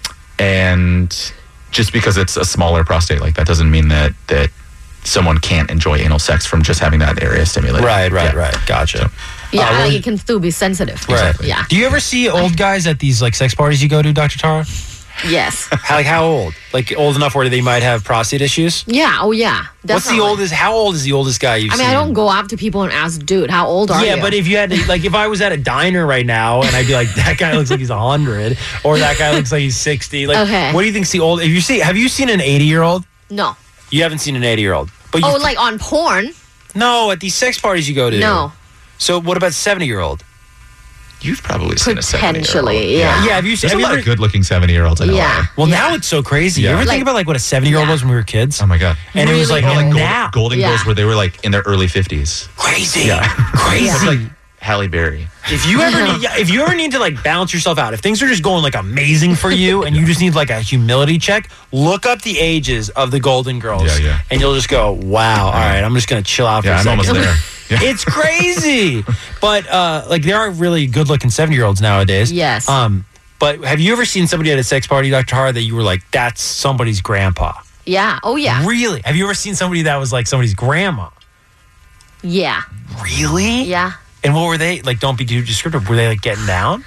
and just because it's a smaller prostate, like that doesn't mean that that someone can't enjoy anal sex from just having that area stimulated. Right, right, Yeah. right. Gotcha. yeah, Uh, well, like it can still be sensitive. Right. Yeah. Do you ever see old guys at these like sex parties you go to, Doctor Tara? Yes. How, like how old? Like old enough where they might have prostate issues? Yeah. Oh, yeah. Definitely. What's the oldest? How old is the oldest guy you've I mean, seen? I don't go up to people and ask, dude, how old are you? Yeah, but if you had to, like, if I was at a diner right now and I'd be like, that guy looks like he's a hundred, or that guy looks like he's sixty. Like, Okay. what do you think's the old? If you see, have you seen an eighty-year-old? No. You haven't seen an eighty-year-old, but you, Oh, like on porn? no, at these sex parties you go to. No. So what about seventy-year-old? You've probably seen a seventy-year-old. Potentially, yeah. Yeah, have you There's have a you lot ever, of good-looking seventy-year-olds in L A. Yeah. Well, Yeah. now it's so crazy. Yeah. You ever Like- think about like what a seventy-year-old was when we were kids? Oh my god. And it was like, Really and old. Golden, now Golden Yeah. Girls where they were like in their early fifties. crazy, Yeah. crazy. It's like Halle Berry. If you ever need, yeah, if you ever need to like balance yourself out, if things are just going like amazing for you, and you just need like a humility check, look up the ages of the Golden Girls, Yeah, yeah. and you'll just go, "Wow, all right, I'm just gonna chill out for Yeah, a I'm second." almost there. Yeah. It's crazy, but uh, like there are really good-looking seventy-year-olds nowadays. Yes. Um, but have you ever seen somebody at a sex party, Doctor Hara, that you were like, "That's somebody's grandpa"? Yeah. Oh, yeah. Really? Have you ever seen somebody that was like somebody's grandma? Yeah. Really? Yeah. And what were they like? Don't be too descriptive. Were they like getting down?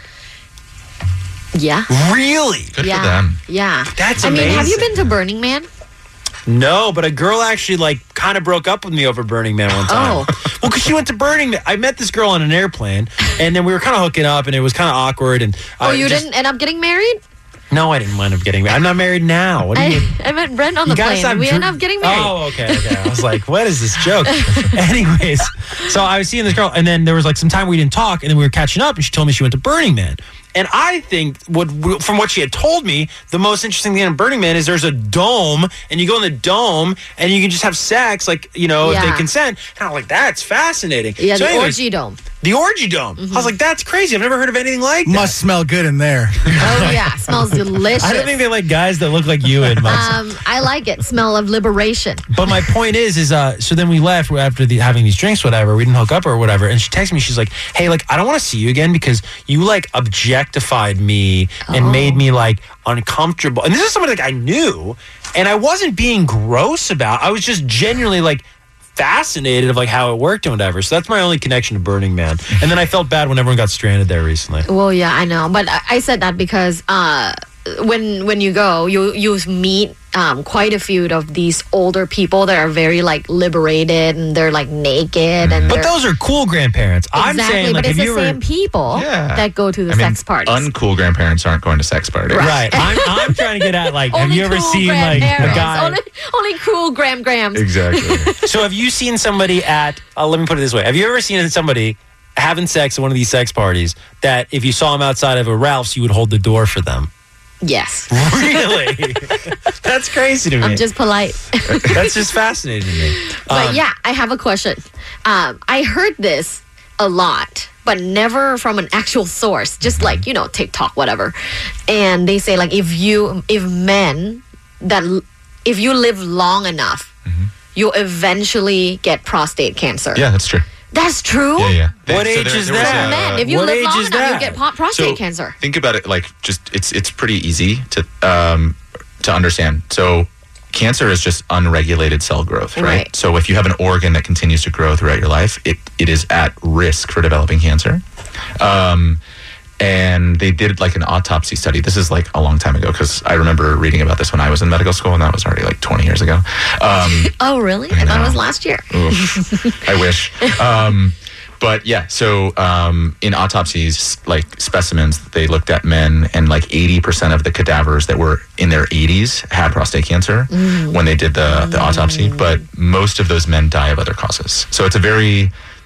Yeah. Really? Good yeah. for them. Yeah. That's I mean, have you amazing. been to Burning Man? No, but a girl actually like kind of broke up with me over Burning Man one time. Oh. Well, because she went to Burning Man. I met this girl on an airplane, and then we were kind of hooking up, and it was kind of awkward. And Oh, I you just- didn't end up getting married? No, I didn't wind up getting married. I'm not married now. What do you? I, I met Brent on You the gotta plane. stop And we dr- ended up getting married. Oh, okay, okay. I was like, what is this joke? Anyways, so I was seeing this girl, and then there was like some time we didn't talk, and then we were catching up, and she told me she went to Burning Man. And I think what from what she had told me, the most interesting thing in Burning Man is there's a dome, and you go in the dome, and you can just have sex, like, you know, if Yeah. they consent. And I'm like, that's fascinating. Yeah, so the anyways, orgy dome. The orgy dome. I was like, that's crazy. I've never heard of anything like that. Must smell good in there. Oh, yeah. Smells delicious. I don't think they like guys that look like you and Must. Um, I like it. Smell of liberation. But my point is, is uh, so then we left after the, having these drinks, whatever. We didn't hook up or whatever. And she texted me. She's like, "Hey, like, I don't want to see you again because you like objectified me and Oh. made me like uncomfortable." And this is somebody like I knew, and I wasn't being gross about. I was just genuinely like fascinated of like how it worked and whatever. So that's my only connection to Burning Man. And then I felt bad when everyone got stranded there recently. Well, yeah, I know. But I, I said that because uh, when when you go, you you meet um, quite a few of these older people that are very like liberated and they're like naked and But they're- those are cool grandparents. I'm exactly. saying, like, but it's have the you ever? same people Yeah. that go to the I mean, sex parties. uncool grandparents aren't going to sex parties. Right. I'm, I'm trying to get at like, have Only you ever cool seen like a grandparents. guy? Only, only cool gram grams. Exactly. So have you seen somebody at, uh, let me put it this way. Have you ever seen somebody having sex at one of these sex parties that if you saw them outside of a Ralph's, you would hold the door for them? Yes. Really? That's crazy to me. I'm just polite. That's just fascinating to me. But Um, yeah, I have a question. Um, I heard this a lot, but never from an actual source, just like, you know, TikTok, whatever. And they say like if you, if men that, if you live long enough, you'll eventually get prostate cancer. Yeah, that's true. That's true? Yeah, yeah. What They- so age there- is there was that? a- Men, if you What live age long is enough, that? you get po- prostate so cancer. Think about it like just it's it's pretty easy to um to understand. So cancer is just unregulated cell growth, right? Right. So if you have an organ that continues to grow throughout your life, it it is at risk for developing cancer. Um and they did like an autopsy study. This is like a long time ago because I remember reading about this when I was in medical school, and that was already like twenty years ago. Um, Oh, really? I, thought it know. was last year. Oof, I wish. Um, but yeah, so um, in autopsies, like specimens, they looked at men, and like eighty percent of the cadavers that were in their eighties had prostate cancer when they did the, the autopsy. But most of those men die of other causes. So it's a very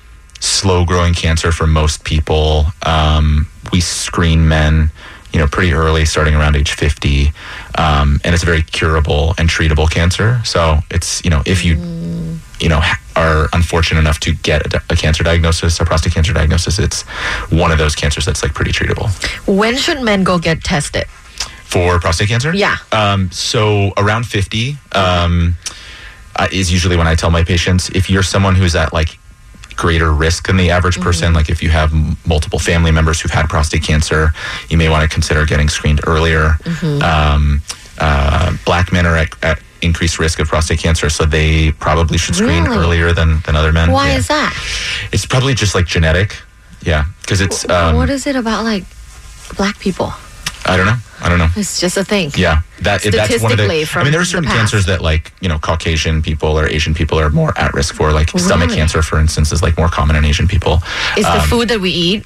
slow growing cancer for most people. Um, we screen men, you know, pretty early, starting around age fifty. Um, and it's a very curable and treatable cancer. So it's, you know, if you, you know, ha- are unfortunate enough to get a, di- a cancer diagnosis, a prostate cancer diagnosis, it's one of those cancers that's like pretty treatable. When should men go get tested? For prostate cancer? Yeah. Um, so around fifty um, uh, is usually when I tell my patients, if you're someone who's at like greater risk than the average person, like if you have m- multiple family members who've had prostate cancer, you may want to consider getting screened earlier. Um, uh, black men are at, at increased risk of prostate cancer, so they probably should screen Really? earlier than, than other men. Why Yeah. is that? It's probably just like genetic. Yeah, because it's, um, what is it about like black people? I don't know. I don't know. It's just a thing. Yeah, that it, that's one of the. Statistically I from mean, there are the certain past. cancers that, like, you know, Caucasian people or Asian people are more at risk for. Like stomach Really? cancer, for instance, is like more common in Asian people. It's the Um, food that we eat.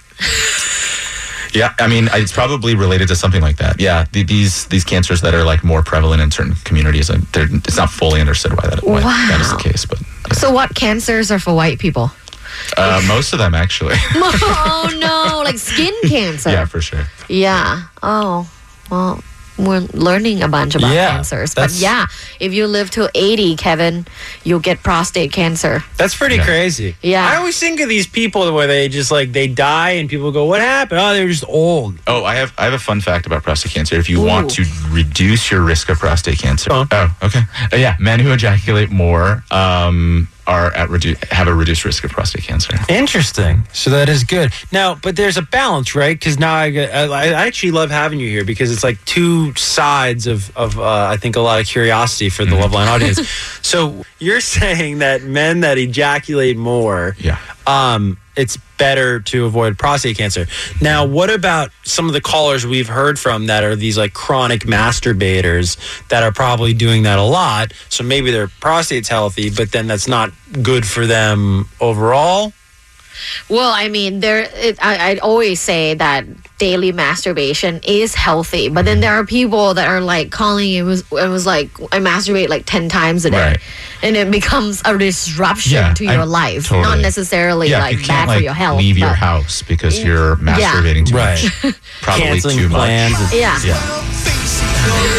Yeah, I mean, it's probably related to something like that. Yeah, the, these these cancers that are like more prevalent in certain communities, and they're- it's not fully understood why that why that is the Wow. case. But yeah. So what cancers are for white people? Uh, most of them, actually. Oh no, like skin cancer. Yeah, for sure. Yeah. Oh, well, we're learning a bunch about Yeah, cancers. But that's- yeah, if you live to eighty, Kevin, you'll get prostate cancer. That's pretty Yeah. crazy. Yeah. I always think of these people where they just like they die and people go, "What happened?" Oh, they were just old. Oh, I have I have a fun fact about prostate cancer. If you Ooh. want to reduce your risk of prostate cancer, Oh. oh, okay, Uh, yeah, men who ejaculate more um, are at redu- have a reduced risk of prostate cancer. Interesting. So that is good. Now, but there's a balance, right? Because now I, get- I, I actually love having you here because it's like two sides of, of uh, I think, a lot of curiosity for the Loveline audience. So you're saying that men that ejaculate more, Yeah. um, it's better to avoid prostate cancer. Now, what about some of the callers we've heard from that are these like chronic masturbators that are probably doing that a lot? So maybe their prostate's healthy, but then that's not good for them overall. Well, I mean, there. It, I, I'd always say that daily masturbation is healthy, but then there are people that are like calling it was it was like I masturbate like ten times a day, Right. and it becomes a disruption Yeah, to your I- life, totally. not necessarily Yeah, like you bad can't for like your health. leave your but- house because you're masturbating too Right. much. Probably Canceling too plans. much. Yeah. Yeah.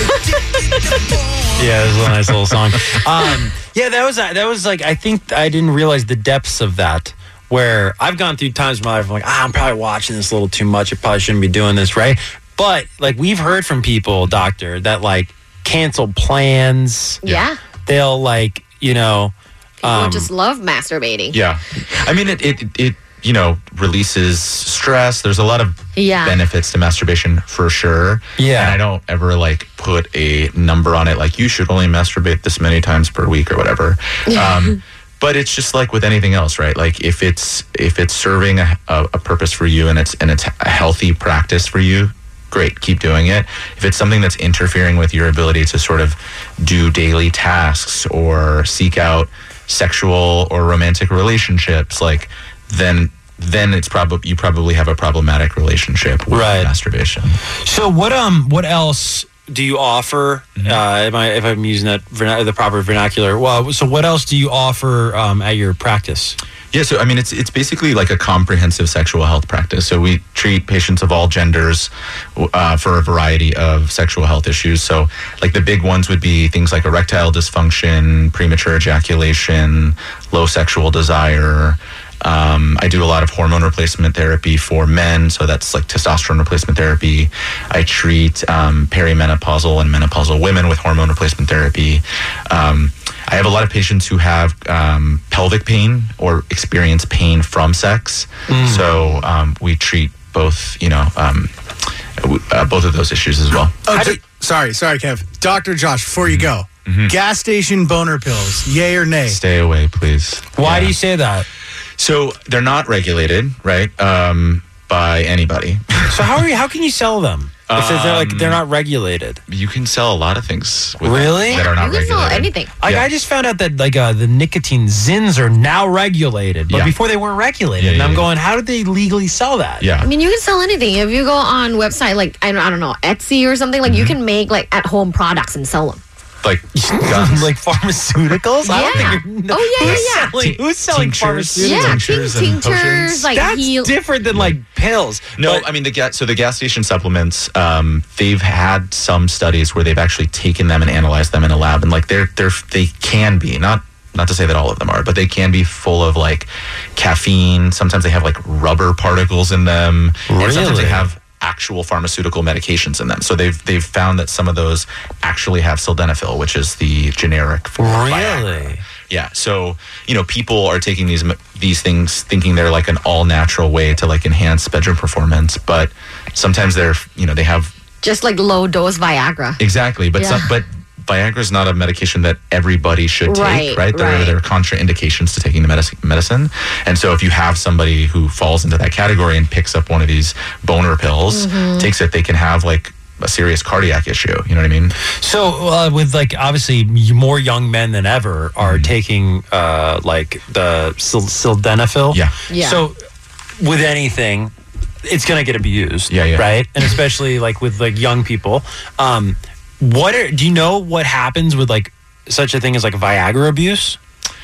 Yeah, it was a nice little song. Um, yeah, that was that was like I think I didn't realize the depths of that. Where I've gone through times in my life, I'm like, ah, I'm probably watching this a little too much. I probably shouldn't be doing this, right? But like we've heard from people, doctor, that like cancel plans. Yeah. They'll like, you know, People um, just love masturbating. Yeah. I mean, it, it, it, you know, releases stress. There's a lot of Yeah. benefits to masturbation for sure. Yeah. And I don't ever like put a number on it, like you should only masturbate this many times per week or whatever. Um, but it's just like with anything else, right? Like if it's if it's serving a, a, a purpose for you and it's and it's a healthy practice for you, great, keep doing it. If it's something that's interfering with your ability to sort of do daily tasks or seek out sexual or romantic relationships, like then then it's probably you probably have a problematic relationship with Right. masturbation. So what um what else do you offer? Mm-hmm. Uh, am I if I'm using that verna- the proper vernacular? Well, so what else do you offer um, at your practice? Yeah, so I mean, it's it's basically like a comprehensive sexual health practice. So we treat patients of all genders uh, for a variety of sexual health issues. So like the big ones would be things like erectile dysfunction, premature ejaculation, low sexual desire. Um, I do a lot of hormone replacement therapy for men, so that's like testosterone replacement therapy. I treat um, perimenopausal and menopausal women with hormone replacement therapy. Um, I have a lot of patients who have um, pelvic pain or experience pain from sex. So um, we treat both, you know, um, w- uh, both of those issues as well. Oh, d- sorry, sorry, Kev. Doctor Josh, before you go, gas station boner pills, yay or nay? Stay away, please. Why Yeah. do you say that? So they're not regulated, right, um, by anybody. So how are you? How can you sell them? If they're like they're not regulated. You can sell a lot of things with Really? that are not You can sell regulated. anything. Like Yeah. I just found out that like uh, the nicotine Zins are now regulated, but Yeah. before they weren't regulated. Yeah, and yeah, I'm yeah. going, how did they legally sell that? Yeah. I mean, you can sell anything. If you go on website like I don't, I don't know Etsy or something, like you Mm-hmm. can make like at home products and sell them. Like guns. like pharmaceuticals? I don't Yeah. think you're, Oh, yeah, who's yeah, yeah. Selling, who's selling Tinctures. pharmaceuticals? Yeah, tinctures tink- and tinctures, potions. like That's heal. different than like pills. No, But- I mean the gas. So the gas station supplements, um, they've had some studies where they've actually taken them and analyzed them in a lab, and like they're they're they can be not not to say that all of them are, but they can be full of like caffeine. Sometimes they have like rubber particles in them, and sometimes they Really? have actual pharmaceutical medications in them. So they've they've found that some of those actually have sildenafil, which is the generic for Viagra. Really? Yeah. So, you know, people are taking these these things thinking they're like an all natural way to like enhance bedroom performance, but sometimes they're, you know, they have Just like low dose Viagra. exactly, but Yeah. some, but Viagra is not a medication that everybody should take, Right, right? There, right. there are contraindications to taking the medicine, medicine. And so if you have somebody who falls into that category and picks up one of these boner pills, Mm-hmm. takes it, they can have like a serious cardiac issue. You know what I mean? So, uh, with like obviously more young men than ever are taking uh, like the sil- sildenafil. Yeah. Yeah. So, with anything, it's gonna get abused. Yeah, yeah. Right, and especially like with like young people. Um, what are, do you know what happens with like such a thing as like Viagra abuse?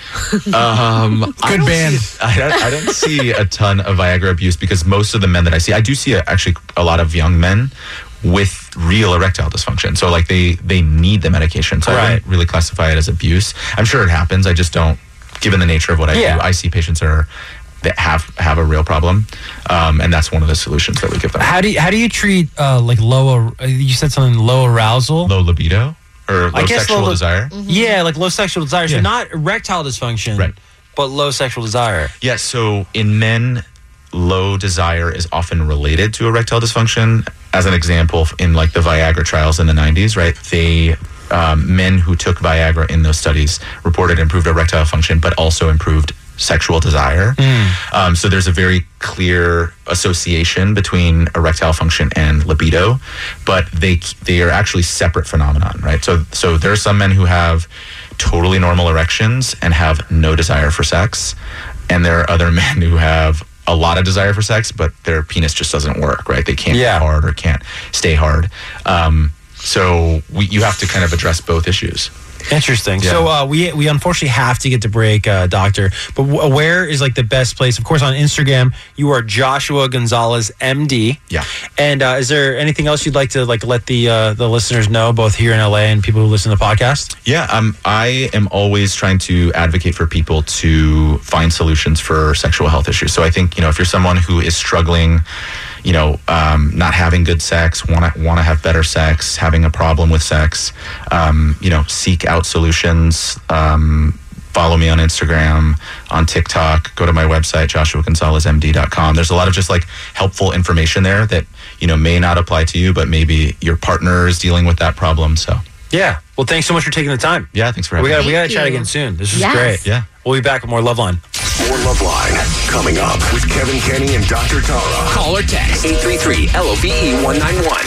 Um, I Good don't band. see- I, don't, I don't see a ton of Viagra abuse because most of the men that I see, I do see a, actually a lot of young men with real erectile dysfunction. So like they they need the medication. So I Right. wouldn't really classify it as abuse. I'm sure it happens. I just don't, given the nature of what I Yeah. do, I see patients that are that have have a real problem, um, and that's one of the solutions that we give them. How do you, how do you treat uh, like low? Uh, you said something low arousal. Low libido or low I guess sexual low- desire. Yeah, like low sexual desire. So Yeah. not erectile dysfunction, Right. but low sexual desire. Yes, so in men, low desire is often related to erectile dysfunction. As an example, in like the Viagra trials in the nineties, right? They um, men who took Viagra in those studies reported improved erectile function, but also improved sexual desire. Um, so there's a very clear association between erectile function and libido, but they they are actually separate phenomenon, right? So so there are some men who have totally normal erections and have no desire for sex, and there are other men who have a lot of desire for sex, but their penis just doesn't work, right? They can't Yeah. get hard or can't stay hard. Um, so we, you have to kind of address both issues. Interesting. Yeah. So uh, we we unfortunately have to get to break, uh, Doctor. But w- where is like the best place? Of course, on Instagram, you are Joshua Gonzalez, M D. Yeah. And uh, is there anything else you'd like to like let the uh, the listeners know, both here in L A and people who listen to the podcast? Yeah, um, I am always trying to advocate for people to find solutions for sexual health issues. So I think, you know, if you're someone who is struggling, you know, um, not having good sex, want to want to have better sex, having a problem with sex, um, you know, seek out solutions. Um, follow me on Instagram, on TikTok. Go to my website, joshua gonzalez m d dot com. There's a lot of just like helpful information there that, you know, may not apply to you, but maybe your partner is dealing with that problem. So Yeah. Well, thanks so much for taking the time. yeah, thanks for having We got me. we got to Thank chat you. again soon. This was Yes. great. Yeah. We'll be back with more Loveline. More Loveline coming up with Kevin Kenny and Doctor Tara. Call or text eight three three L O V E one nine one.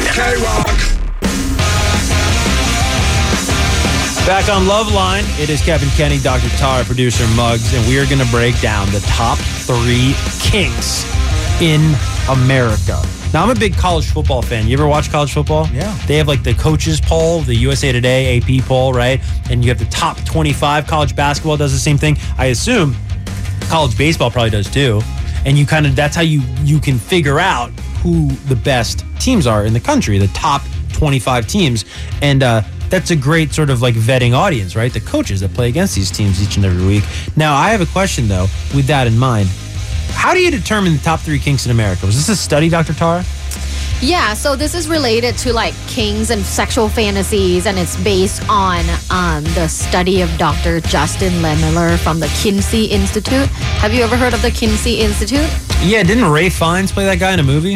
Back on Loveline, it is Kevin Kenny, Doctor Tara, producer Muggs, and we are going to break down the top three kinks in America. Now, I'm a big college football fan. You ever watch college football? Yeah. They have like the coaches poll, the U S A Today, A P poll, right? And you have the top twenty-five. College basketball does the same thing. I assume college baseball probably does too. And you kind of, that's how you, you can figure out who the best teams are in the country, the top twenty-five teams. And uh, that's a great sort of like vetting audience, right? The coaches that play against these teams each and every week. Now, I have a question though, with that in mind. How do you determine the top three kinks in America? Was this a study, Doctor Tara? Yeah, so this is related to like kings and sexual fantasies, and it's based on um, the study of Doctor Justin Lehmiller from the Kinsey Institute. Have you ever heard of the Kinsey Institute? Yeah, didn't Ray Fiennes play that guy in a movie?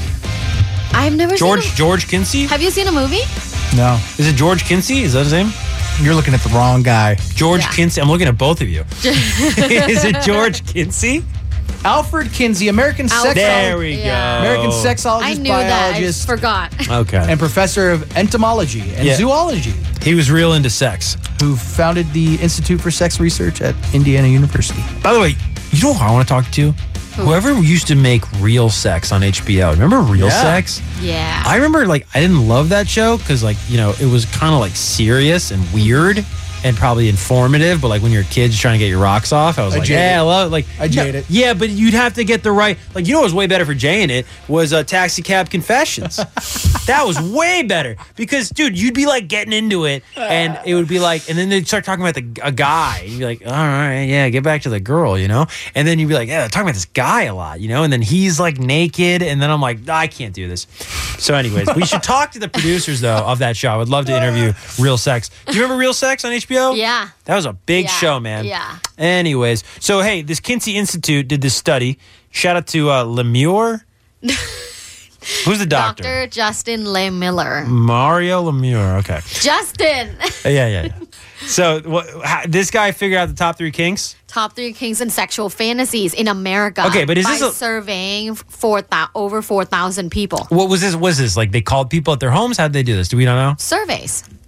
I've never George seen. George Kinsey? A, have you seen a movie? No, Is it George Kinsey? Is that his name? you're looking at the wrong guy. George Yeah. Kinsey. I'm looking at both of you. Is it George Kinsey? Alfred Kinsey, American Alfred. sex There we Yeah. go. American I sexologist, knew that. I biologist, forgot. Okay. and professor of entomology and Yeah. zoology, He was real into sex. who founded the Institute for Sex Research at Indiana University. By the way, you know who I want to talk to? Whoever used to make Real Sex on H B O. Remember Real Yeah. Sex? Yeah. I remember, like, I didn't love that show because, like, you know, it was kind of like serious and weird and probably informative. But like when you're a kid just trying to get your rocks off, I was I like, jade yeah, it. I love it. Like, I jade it. Yeah, but you'd have to get the right. Like, you know, what was way better for Jay in it was uh, Taxi Cab Confessions. That was way better because, dude, you'd be like getting into it, and it would be like, and then they'd start talking about the a guy. And you'd be like, all right, yeah, get back to the girl, you know. And then you'd be like, yeah, they're talking about this guy a lot, you know. And then he's like naked, and then I'm like, I can't do this. So, anyways, we should talk to the producers though of that show. I would love to interview Real Sex. Do you remember Real Sex on H B O? Yeah. That was a big Yeah, show, man. yeah. Anyways, so hey, this Kinsey Institute did this study. Shout out to uh, Lemure. Who's the doctor? Doctor Justin Lehmiller. Mario Lemure. Okay. Justin. Uh, yeah, yeah, yeah. So what, how, this guy figured out the top three kinks. Top three kings and sexual fantasies in America. Okay, but is by this a- surveying four thou- over four thousand people? What was this? Was this like they called people at their homes? How did they do this? Do we not know? Surveys.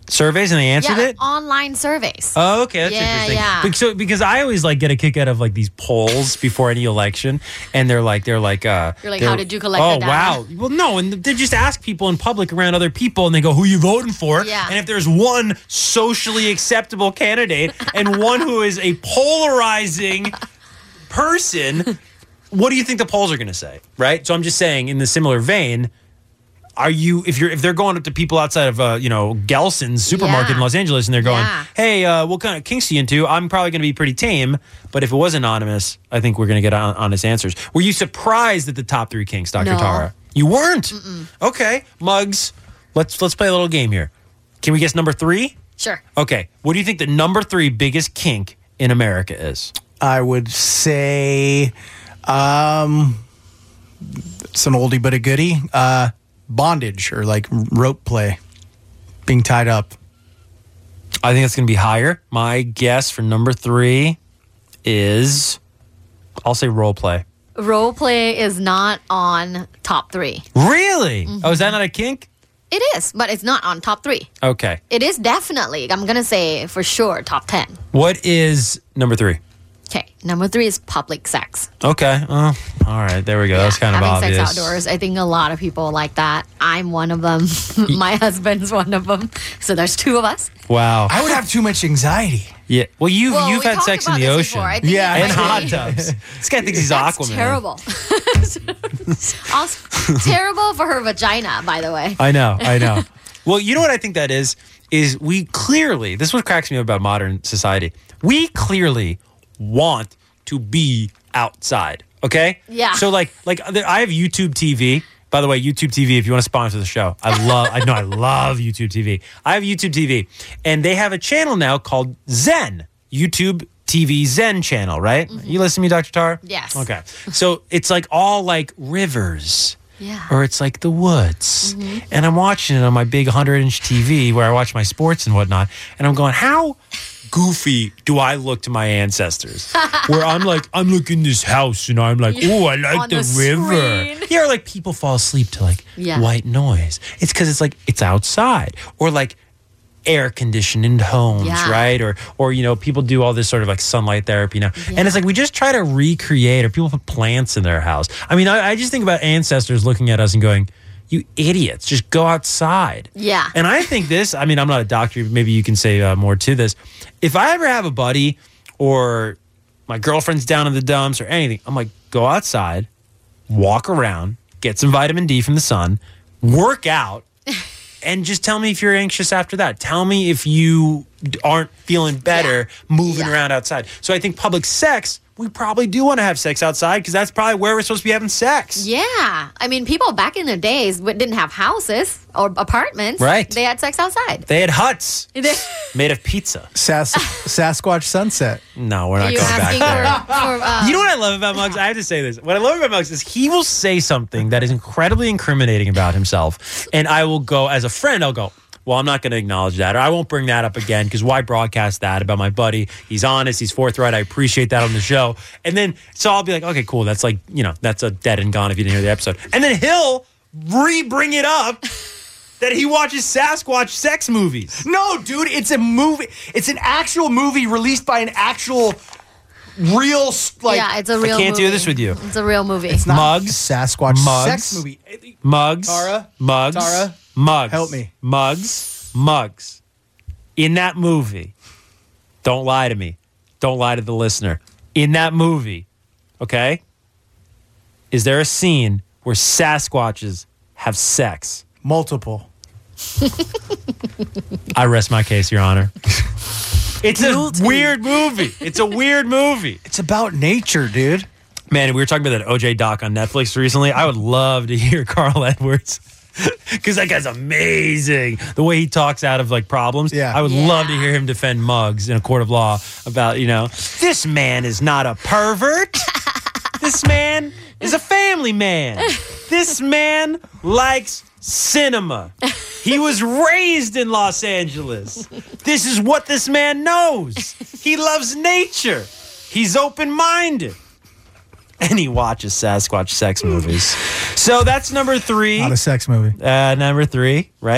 surveys and they answered yeah, it? online surveys. Oh, okay, that's Yeah, interesting. yeah. Bec- So, because I always like get a kick out of like these polls before any election, and they're like, they're like, uh, You're like, they're- how did you collect Oh, the data? wow. Well, no, and they just ask people in public around other people, and they go, "Who you voting for?" Yeah. And if there's one socially acceptable candidate and one who is a polarizing person, what do you think the polls are going to say? Right. So I'm just saying, in the similar vein. Are you if you're if they're going up to people outside of uh, you know Gelson's supermarket Yeah. in Los Angeles and they're going, Yeah. hey, uh, what kind of kinks are you into? I'm probably going to be pretty tame, but if it was anonymous, I think we're going to get on- honest answers. Were you surprised at the top three kinks, Doctor No. Tara? You weren't. Okay, Muggs. Let's let's play a little game here. Can we guess number three? Sure. Okay. What do you think the number three biggest kink in America is? I would say, um, it's an oldie but a goodie. Uh, bondage or like rope play, being tied up. I think it's going to be higher. My guess for number three is, I'll say role play. Role play is not on top three. Really? Mm-hmm. Oh, is that not a kink? It is, but it's not on top three. Okay. It is definitely, I'm going to say for sure, top ten. What is number three? Okay, number three is public sex. Okay. Oh, all right. There we go. That's kind of Having obvious. sex outdoors. I think a lot of people like that. I'm one of them. My husband's one of them. So there's two of us. Wow. I would have too much anxiety. Yeah. Well, you've Well, you've we had talked sex in about the this ocean. before. I think Yeah, it and might hot be- tubs. This guy thinks he's That's Aquaman. terrible. Also, terrible for her vagina, by the way. I know. I know. Well, you know what I think that is? Is we clearly, this is what cracks me up about modern society. We clearly want to be outside. Okay? Yeah. So like like I have YouTube T V. By the way, YouTube T V, if you want to sponsor the show, I love I know I love YouTube T V. I have YouTube T V. And they have a channel now called Zen. YouTube T V Zen channel, right? You listen to me, Doctor Tar? Yes. Okay. So it's like all like rivers. Yeah. Or it's like the woods. And I'm watching it on my big one hundred inch T V where I watch my sports and whatnot. And I'm going, how goofy do I look to my ancestors? Where I'm like, I'm looking this house and I'm like, oh, I like On the, the river. screen. Yeah, or like people fall asleep to like Yeah. white noise. It's because it's like, it's outside. Or like air conditioned homes, Yeah. right? Or or you know, people do all this sort of like sunlight therapy now. And it's like we just try to recreate, or people put plants in their house. I mean, I, I just think about ancestors looking at us and going, you idiots, just go outside. Yeah. And I think this, I mean, I'm not a doctor, maybe you can say uh, more to this. If I ever have a buddy or my girlfriend's down in the dumps or anything, I'm like, go outside, walk around, get some vitamin D from the sun, work out, and just tell me if you're anxious after that. Tell me if you aren't feeling better moving Yeah. around outside. So I think public sex, we probably do want to have sex outside because that's probably where we're supposed to be having sex. Yeah. I mean, people back in the days w- didn't have houses or apartments. Right. They had sex outside. They had huts They- made of pizza. Sas- Sasquatch Sunset. No, we're Are not you going back asking there. for, for uh, You know what I love about Muggs? I have to say this. What I love about Muggs is he will say something that is incredibly incriminating about himself. And I will go, as a friend, I'll go, well, I'm not going to acknowledge that. Or I won't bring that up again because why broadcast that about my buddy? He's honest. He's forthright. I appreciate that on the show. And then, so I'll be like, okay, cool. That's like, you know, that's a dead and gone if you didn't hear the episode. And then he'll re-bring it up that he watches Sasquatch sex movies. No, dude, it's a movie. It's an actual movie released by an actual real like. yeah, it's a real can't do movie. this with you. It's a real movie. It's not Mugs. Sasquatch Mugs. sex movie. Mugs. Tara? Mugs. Tara? Mugs. Help me. Mugs. Mugs. In that movie, don't lie to me. Don't lie to the listener. In that movie, okay, is there a scene where Sasquatches have sex? Multiple. I rest my case, Your Honor. It's Guilty. a weird movie. It's a weird movie. It's about nature, dude. Man, we were talking about that O J doc on Netflix recently. I would love to hear Carl Edwards because that guy's amazing. The way he talks out of like problems. Yeah. I would Yeah. love to hear him defend Muggs in a court of law about, you know, this man is not a pervert. This man is a family man. This man likes cinema. He was raised in Los Angeles. This is what this man knows. He loves nature. He's open-minded. And he watches Sasquatch sex movies. So that's number three. Not a sex movie. Uh, number three, right?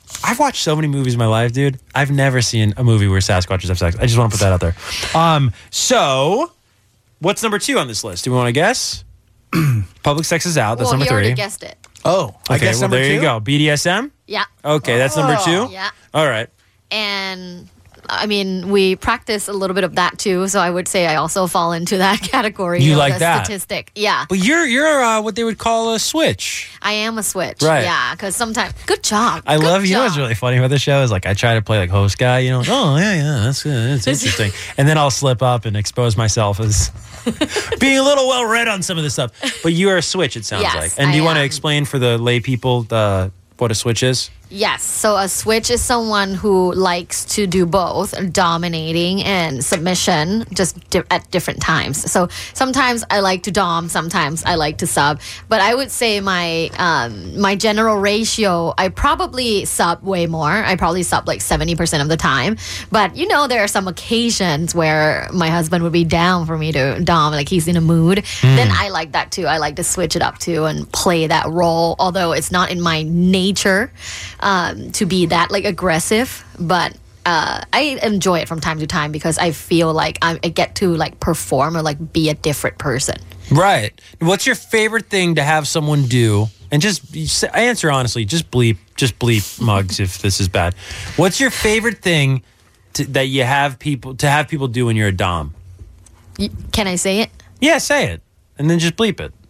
I've watched so many movies in my life, dude. I've never seen a movie where Sasquatches have sex. I just want to put that out there. Um, so, what's number two on this list? Do we want to guess? Public sex is out. That's well, number he three. already guessed it. Oh, I Okay, guess well, number there two? you go. B D S M? Yeah. Okay, that's number two? Yeah. All right. And I mean, we practice a little bit of that too. So I would say I also fall into that category. You of like the that? statistic? Yeah. But you're you're uh, what they would call a switch. I am a switch. Right. Yeah. Because sometimes, good job. I Good love, you know job. what's really funny about the show is like I try to play like host guy, you know, oh, yeah, yeah, that's good. It's interesting. And then I'll slip up and expose myself as being a little well read on some of this stuff. But you are a switch, it sounds Yes, like. And do you I want to am. explain for the lay people the, what a switch is? Yes. So a switch is someone who likes to do both dominating and submission just di- at different times. So sometimes I like to dom, sometimes I like to sub. But I would say my um, my general ratio, I probably sub way more. I probably sub like seventy percent of the time. But you know, there are some occasions where my husband would be down for me to dom, like he's in a mood. Then I like that too. I like to switch it up too and play that role, although it's not in my nature. Um, to be that like aggressive, but uh, I enjoy it from time to time because I feel like I, I get to like perform or like be a different person. Right. What's your favorite thing to have someone do? And just you say- answer honestly. Just bleep. Just bleep Mugs if this is bad. What's your favorite thing to, that you have people to have people do when you're a dom? Y- Can I say it? Yeah, say it, and then just bleep it.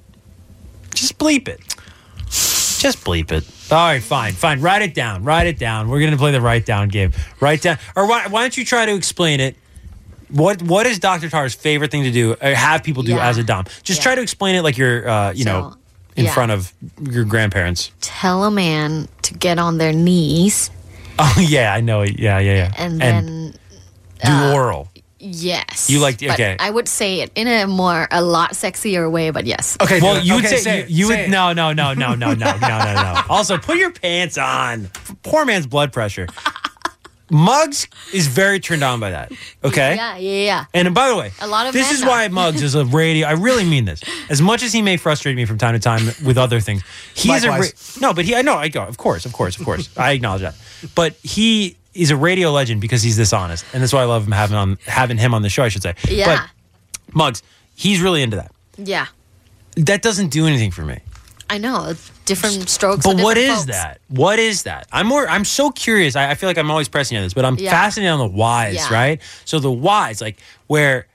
Just bleep it. Just bleep it. All right, fine, fine. Write it down. Write it down. We're gonna play the write down game. Write down, or why, why don't you try to explain it? What What is Doctor Tar's favorite thing to do? Or have people do Yeah. as a dom? Just Yeah. try to explain it like you're, uh, you know, So, in yeah. front of your grandparents. Tell a man to get on their knees Oh yeah, I know it. Yeah, yeah, yeah. and then do oral. yes. You like- But okay. I would say it in a more a lot sexier way, but yes. Okay, Well, do it. you would Okay, say, say you, it, you say would it. no no no no no no no no no. Also, put your pants on. Poor man's blood pressure. Muggs is very turned on by that. Okay. Yeah, yeah, yeah. And by the way, A lot of this men is are. why Muggs is a radio. I really mean this. As much as he may frustrate me from time to time with other things, he's a ra- Likewise. no. But he, I know, I go, of course, of course, of course. I acknowledge that. But he is a radio legend because he's this honest, and that's why I love him having on having him on the show. I should say. Yeah. But Muggs, he's really into that. Yeah. That doesn't do anything for me. I know. It's different strokes. But for what different is folks. that? What is that? I'm more. I'm so curious. I, I feel like I'm always pressing on this, but I'm Yeah. fascinated on the whys, Yeah. right? So the whys, like where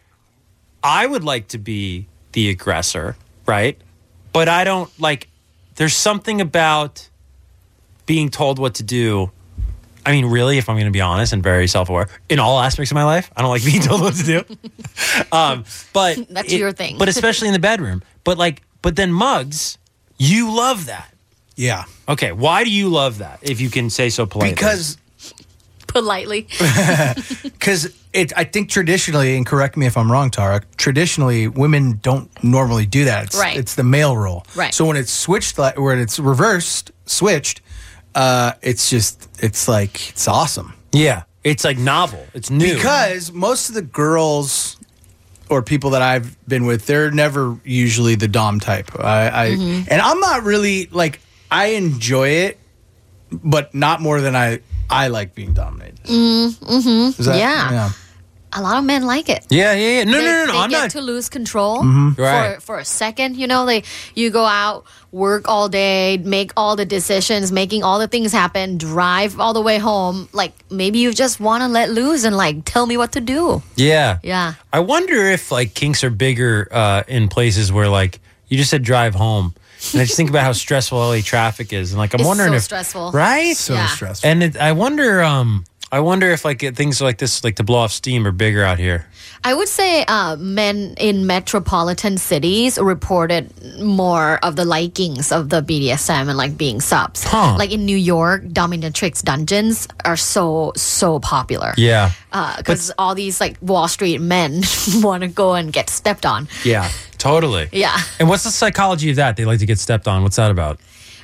I would like to be the aggressor, right? But I don't like. There's something about being told what to do. I mean, really, if I'm going to be honest and very self-aware in all aspects of my life, I don't like being told what to do. um, but That's it- your thing. But especially in the bedroom. But like, but then Muggs, you love that. Yeah. Okay, why do you love that? If you can say so politely. Because Politely. because it I think traditionally, and correct me if I'm wrong, Tara, traditionally women don't normally do that. It's, Right. it's the male role. Right. So when it's switched, like when it's reversed, switched, uh, it's just it's like it's awesome. yeah, it's like novel. It's new. Because most of the girls or people that I've been with, they're never usually the dom type. I, I Mm-hmm. and I'm not really like I enjoy it, but not more than I I like being dominated. Mm-hmm. Yeah. A lot of men like it. yeah, yeah, yeah. No, they, no, no, no. they I'm get not. to lose control Right. for, for a second. You know, they you go out, work all day, make all the decisions, making all the things happen, drive all the way home. Like maybe you just want to let loose and like tell me what to do. yeah. Yeah. I wonder if like kinks are bigger uh, in places where like you just said drive home. And I just think about how stressful L A traffic is. And like, I'm It's wondering so if. stressful. Right? So Yeah. stressful. And it, I wonder, um, I wonder if like things like this, like to blow off steam, are bigger out here. I would say uh, men in metropolitan cities reported more of the likings of the B D S M and like being subs. Huh. Like in New York, dominatrix dungeons are so, so popular. Yeah. Because all these like Wall Street men want to go and get stepped on. Yeah. Totally. Yeah. And what's the psychology of that? They like to get stepped on. What's that about?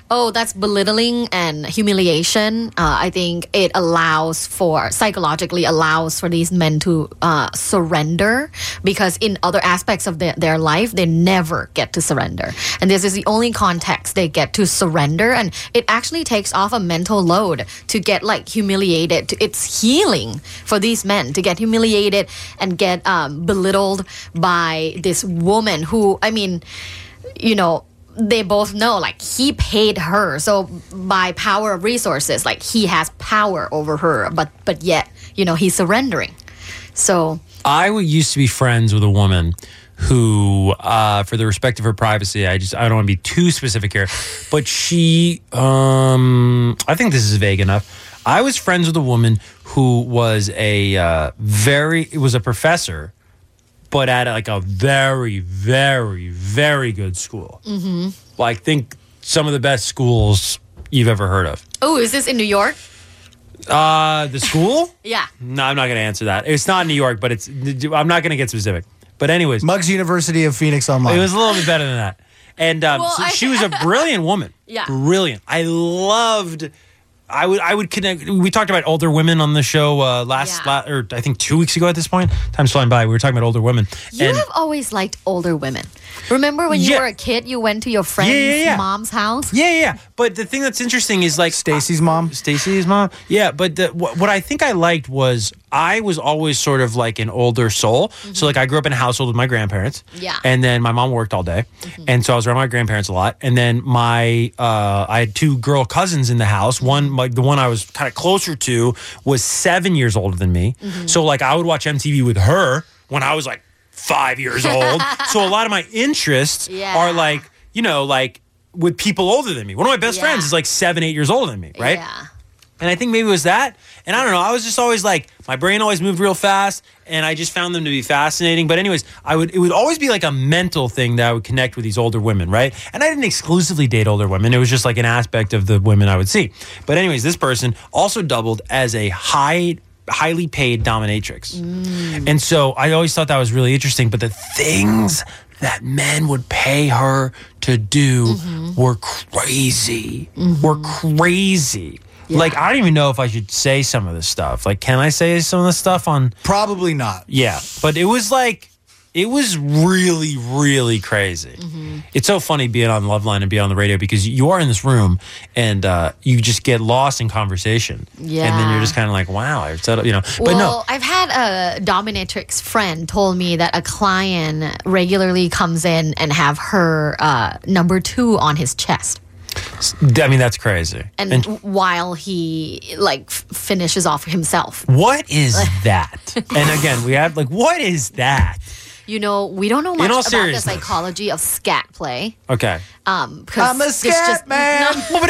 Oh, that's belittling and humiliation. Uh, I think it allows for, psychologically allows for these men to uh, surrender, because in other aspects of their, their life, they never get to surrender. And this is the only context they get to surrender. And it actually takes off a mental load to get like humiliated. It's healing for these men to get humiliated and get um, belittled by this woman who, I mean, you know, they both know like he paid her, so by power of resources, like he has power over her, but but yet, you know, he's surrendering. So I would used to be friends with a woman who, uh, for the respect of her privacy, I just I don't want to be too specific here, but she, um, I think this is vague enough. I was friends with a woman who was a uh, very, it was a professor, but at like a very, very, very good school. Mm-hmm. Like, think some of the best schools you've ever heard of. Oh, is this in New York? Uh, the school? Yeah. No, I'm not going to answer that. It's not New York, but it's. I'm not going to get specific. But anyways, Muggs University of Phoenix Online. It was a little bit better than that. And um, Well, so I- she was a brilliant woman. Yeah. Brilliant. I loved. I would I would connect. We talked about older women on the show uh, last, Yeah. la- or I think two weeks ago at this point. Time's flying by. We were talking about older women. You and have always liked older women. Remember when you Yeah. were a kid, you went to your friend's Yeah, yeah, yeah. mom's house? Yeah, yeah, yeah. But the thing that's interesting is like Stacy's mom. Stacy's mom. Yeah, but the, what, what I think I liked was I was always sort of like an older soul. So like I grew up in a household with my grandparents. Yeah. And then my mom worked all day, and so I was around my grandparents a lot. And then my uh, I had two girl cousins in the house. One, like the one I was kind of closer to, was seven years older than me. So like I would watch M T V with her when I was like five years old. So a lot of my interests Yeah. are like, you know, like with people older than me. One of my best Yeah. friends is like seven, eight years older than me, right? Yeah. And I think maybe it was that. And I don't know. I was just always like, my brain always moved real fast, and I just found them to be fascinating. But anyways, I would it would always be like a mental thing that I would connect with these older women, right? And I didn't exclusively date older women. It was just like an aspect of the women I would see. But anyways, this person also doubled as a high highly paid dominatrix. And so I always thought that was really interesting. But the things that men would pay her to do were crazy. Were crazy. Like, I don't even know if I should say some of this stuff. Like, can I say some of this stuff on... Probably not. Yeah, but it was like... It was really, really crazy. Mm-hmm. It's so funny being on Loveline and being on the radio because you are in this room and uh, you just get lost in conversation. Yeah. And then you're just kind of like, wow, I've said, you know. But well, no, I've had a dominatrix friend told me that a client regularly comes in and have her uh, number two on his chest. I mean, that's crazy. And, And while he like f- finishes off himself. what is that? And again, we have like, what is that? You know, we don't know much all about the seriousness. psychology of scat play. Okay. Um, 'cause I'm a this scat just- man.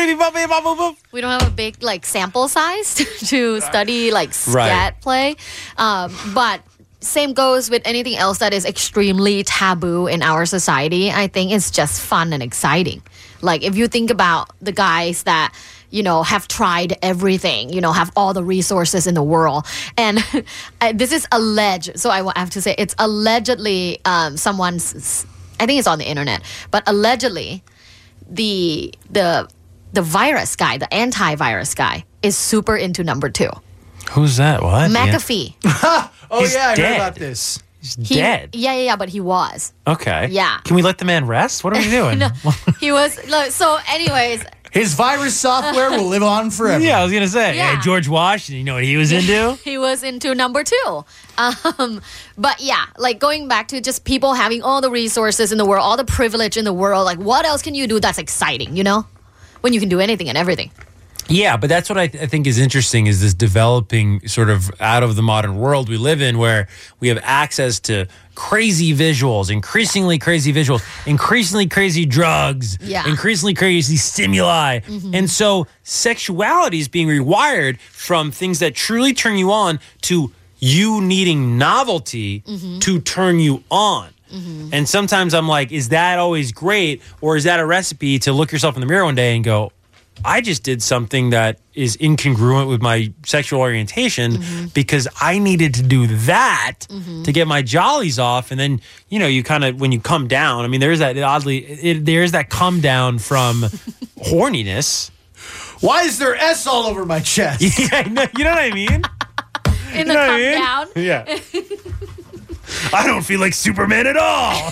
no, we don't have a big like sample size to, to study like scat Right. play. Um, but same goes with anything else that is extremely taboo in our society. I think it's just fun and exciting. Like if you think about the guys that, you know, have tried everything, you know, have all the resources in the world. And I, this is alleged. So I wa- have to say it's allegedly um, someone's, I think it's on the internet, but allegedly the, the, the virus guy, the antivirus guy is super into number two. Who's that? What? McAfee. Oh, He's yeah, I dead. heard about this. He's He- dead. Yeah, yeah, yeah, but he was. Okay. Yeah. Can we let the man rest? What are we doing? No, he was. Look, so, anyways, His virus software will live on forever. Yeah, I was gonna say. Yeah. Yeah, George Washington. You know what he was into? he was into number two. Um, but yeah, like going back to just people having all the resources in the world, all the privilege in the world. Like, what else can you do that's exciting? You know, when you can do anything and everything. Yeah, but that's what I, th- I think is interesting is this developing sort of out of the modern world we live in where we have access to crazy visuals, increasingly crazy visuals, increasingly crazy drugs, Yeah. increasingly crazy stimuli. And so sexuality is being rewired from things that truly turn you on to you needing novelty to turn you on. And sometimes I'm like, is that always great? Or is that a recipe to look yourself in the mirror one day and go, I just did something that is incongruent with my sexual orientation Mm-hmm. because I needed to do that to get my jollies off. And then, you know, you kind of, when you come down, I mean, there's that oddly, it, there's that come down from horniness. Why is there S all over my chest? Yeah, I know, you know what I mean? In You the know what come I mean? down. Yeah. I don't feel like Superman at all.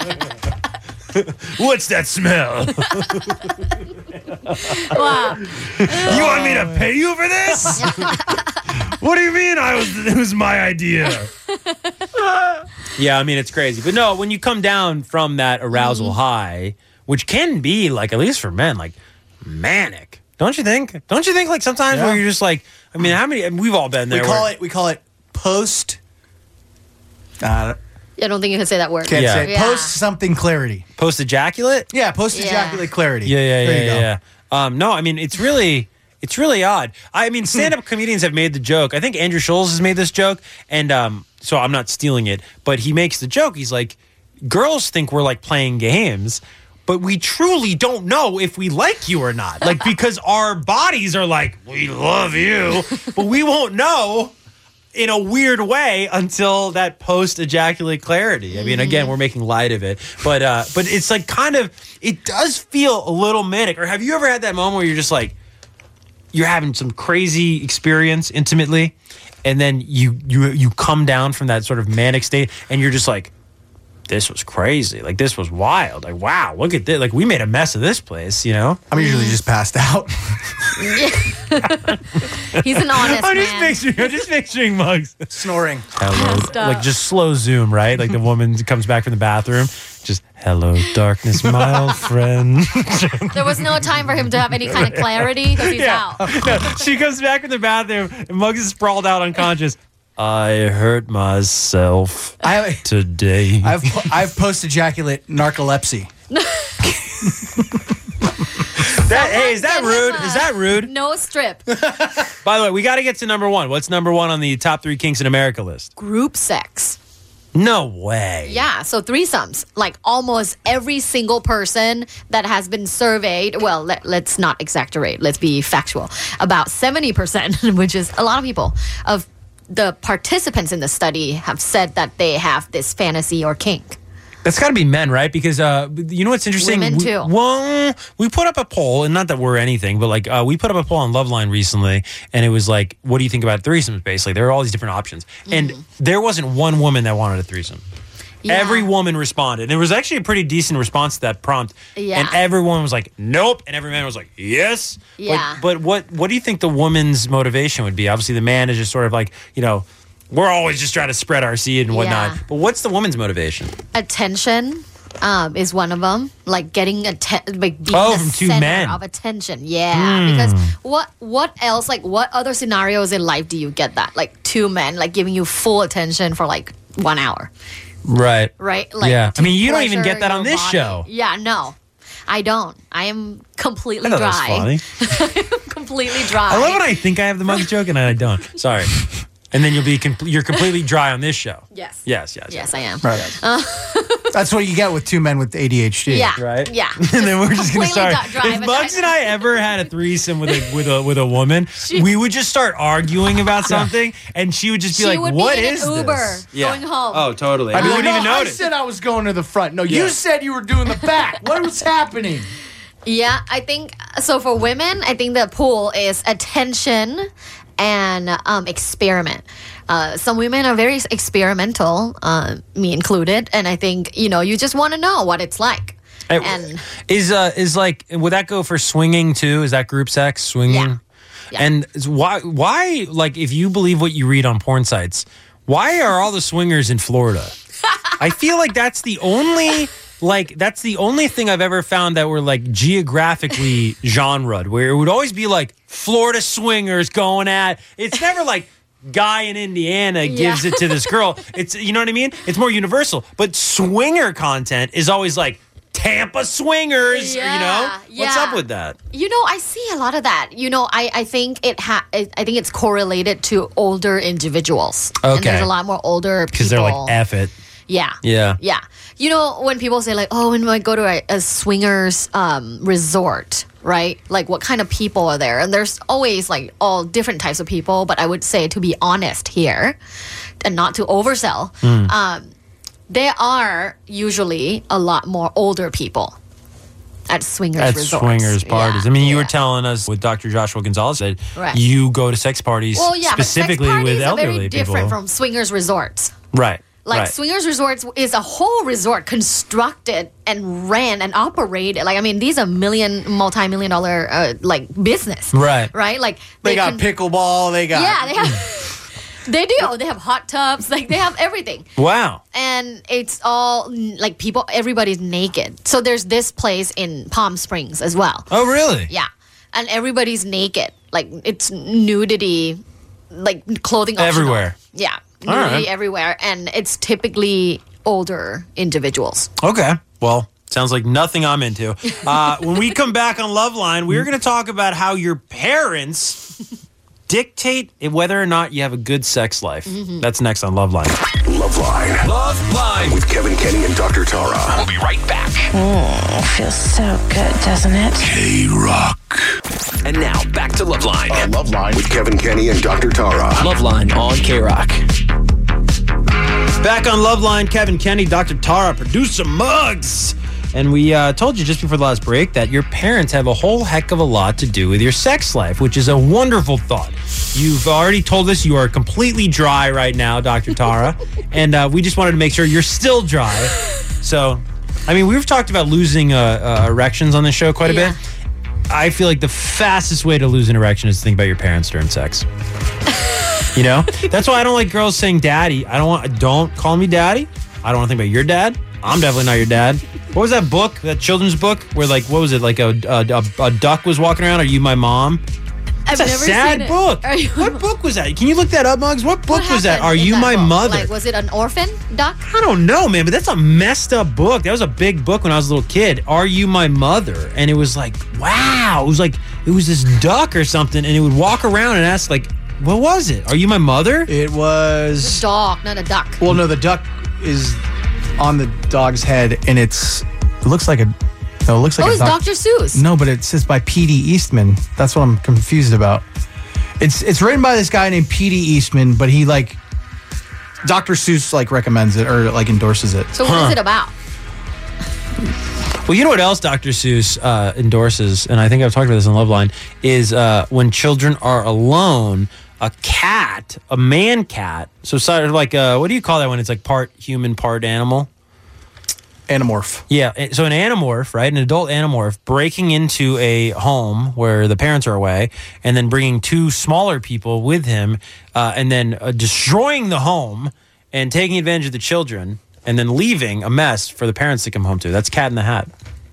What's that smell? Wow. You want me to pay you for this? What do you mean I was it was my idea? Yeah, I mean it's crazy. But no, when you come down from that arousal high, which can be like, at least for men, like manic. Don't you think? Don't you think like sometimes Yeah. where you're just like, I mean, how many we've all been there. We call where- it we call it post. Uh, I don't think you can say that word. can't Yeah. say Yeah. post something clarity. post ejaculate? Yeah, post Yeah. ejaculate clarity. Yeah, yeah, There yeah, you go. yeah. yeah. Um, no, I mean it's really, it's really odd. I mean, stand-up comedians have made the joke. I think Andrew Schulz has made this joke, and um, so I'm not stealing it, but he makes the joke. He's like, girls think we're like playing games, but we truly don't know if we like you or not. Like because our bodies are like, we love you, but we won't know in a weird way until that post ejaculate clarity. I mean, again, we're making light of it, but uh, but it's like kind of, it does feel a little manic. Or have you ever had that moment where you're just like, you're having some crazy experience intimately, and then you you you come down from that sort of manic state, and you're just like, this was crazy. Like this was wild. Like wow, look at this. Like we made a mess of this place. You know. I'm usually just passed out. He's an honest I'm just man. picturing. I'm just picturing Muggs. Snoring. Hello, Passed out. like just slow zoom, right? Like the woman comes back from the bathroom, just hello, darkness, my old friend. There was no time for him to have any kind of clarity because he's Yeah. out. No, she comes back from the bathroom, and Muggs is sprawled out unconscious. I hurt myself I have today. I've I've post ejaculate narcolepsy. That, hey, is that Someone rude? get him Is a that rude? No strip. By the way, we got to get to number one. What's number one on the top three kinks in America list? Group sex. No way. Yeah, so threesomes. Like almost every single person that has been surveyed, well, let, let's not exaggerate, let's be factual. About seventy percent, which is a lot of people, of the participants in the study have said that they have this fantasy or kink. That's got to be men, right? Because uh, you know what's interesting? Women, We- too. Well, we put up a poll, and not that we're anything, but like uh, we put up a poll on Loveline recently, and it was like, "What do you think about threesomes?" Basically, there were all these different options, and there wasn't one woman that wanted a threesome. Yeah. Every woman responded. And there was actually a pretty decent response to that prompt. Yeah. And everyone was like, "Nope," and every man was like, "Yes." Yeah. But, but what what do you think the woman's motivation would be? Obviously, the man is just sort of like, you know, we're always just trying to spread our seed and whatnot. Yeah. But what's the woman's motivation? Attention um, is one of them. Like getting atten- like being Oh, the from two center men. of attention. Yeah, because what what else? Like what other scenarios in life do you get that? Like two men like giving you full attention for like one hour, Right. right? Like Yeah. to I mean, you don't even pleasure get that on your this body. show. Yeah, no, I don't. I am completely I thought that dry. was funny. completely dry. I love when I think I have the Muggs joke and I don't. Sorry. And then you'll be com- you're completely dry on this show. Yes. Yes, yes. Yes, I am. Right. That's what you get with two men with A D H D. Yeah. Right? Yeah. And then we're just gonna completely start. dry If vagina. Muggs and I ever had a threesome with a with a with a woman, we would just start arguing about something, and she would just be She like, would "What be in is an Uber this?" going home. Oh, totally. I'd we be like, wouldn't no, even I notice. said I was going to the front. No, Yeah. you said you were doing the back. What was happening? Yeah, I think so. For women, I think the pool is attention and um, experiment. Uh, some women are very experimental, uh, me included, and I think you know you just want to know what it's like. Hey, And is uh is like would that go for swinging too? Is that group sex swinging? Yeah. Yeah. And is why why like if you believe what you read on porn sites, why are all the swingers in Florida? I feel like that's the only like that's the only thing I've ever found that were like geographically genred, where it would always be like Florida swingers going at. It's never like guy in Indiana gives Yeah. it to this girl. It's you know what I mean? It's more universal. But swinger content is always like Tampa swingers, Yeah, you know? What's yeah. up with that? you know, I see a lot of that. You know, I, I think it ha- I I think it's correlated to older individuals. And Okay. there's a lot more older people. Because they're like, F it. Yeah. Yeah. Yeah. You know, when people say like, oh, when I go to a, a swingers um, resort, right? Like what kind of people are there? And there's always like all different types of people. But I would say, to be honest here and not to oversell, Mm. um, there are usually a lot more older people at swingers At resorts. swingers parties. Yeah, I mean, you yeah. were telling us with Doctor Joshua Gonzalez that Right. you go to sex parties Well, yeah, specifically but sex parties with are elderly very people. different from swingers resorts. Right. Like right. swingers resorts is a whole resort constructed and ran and operated. Like I mean, these are million, multi-million dollar uh, like business. Right. Right. Like They got con- pickleball. They got Yeah, they have. They do. They have hot tubs. Like they have everything. Wow. And it's all like people. Everybody's naked. So there's this place in Palm Springs as well. Oh, really? Yeah, and everybody's naked. Like it's nudity, like clothing optional. Everywhere. Yeah, All nudity right. everywhere, and it's typically older individuals. Okay. Well, sounds like nothing I'm into. Uh, when we come back on Loveline, we're going to talk about how your parents dictate whether or not you have a good sex life. Mm-hmm. That's next on Loveline. Loveline Loveline. with Kevin Kenny and Doctor Tara. We'll be right back. Mm, feels so good, doesn't it? K-Rock. And now back to Loveline. On Loveline with Kevin Kenny and Doctor Tara. Loveline on K-Rock. Back on Loveline, Kevin Kenny, Doctor Tara, producer Muggs. And we uh, told you just before the last break that your parents have a whole heck of a lot to do with your sex life, which is a wonderful thought. You've already told us you are completely dry right now, Doctor Tara, and uh, we just wanted to make sure you're still dry. So, I mean, we've talked about losing uh, uh, erections on this show quite a Yeah. bit. I feel like the fastest way to lose an erection is to think about your parents during sex. You know? That's why I don't like girls saying daddy. I don't want, don't call me daddy. I don't want to think about your dad. I'm definitely not your dad. What was that book, that children's book, where like, what was it, like a a, a, a duck was walking around? Are you my mom? I've It's a never sad seen it. book. Are you- What book was that? Can you look that up, Muggs? What book What was that? happened Are in you that my book? mother? Like, was it an orphan duck? I don't know, man, but that's a messed up book. That was a big book when I was a little kid. Are You My Mother? And it was like, wow. It was like, it was this duck or something, and it would walk around and ask, like, what was it? Are you my mother? It was. Dog, not a duck. Well, no, the duck is on the dog's head, and it's. It looks like a. No, it looks like Oh, a it's doc- Doctor Seuss. No, but it says by P D Eastman. That's what I'm confused about. It's it's written by this guy named P D Eastman, but he like Doctor Seuss like recommends it or like endorses it. So what is it about? Well, you know what else Doctor Seuss uh, endorses, and I think I've talked about this on Loveline, is uh, when children are alone, a cat, a man cat, so sort of like, a, what do you call that when it's like part human, part animal? Animorph. Yeah, eh, so an animorph, right, an adult animorph, breaking into a home where the parents are away, and then bringing two smaller people with him, uh, and then uh, destroying the home and taking advantage of the children, and then leaving a mess for the parents to come home to. That's Cat in the Hat.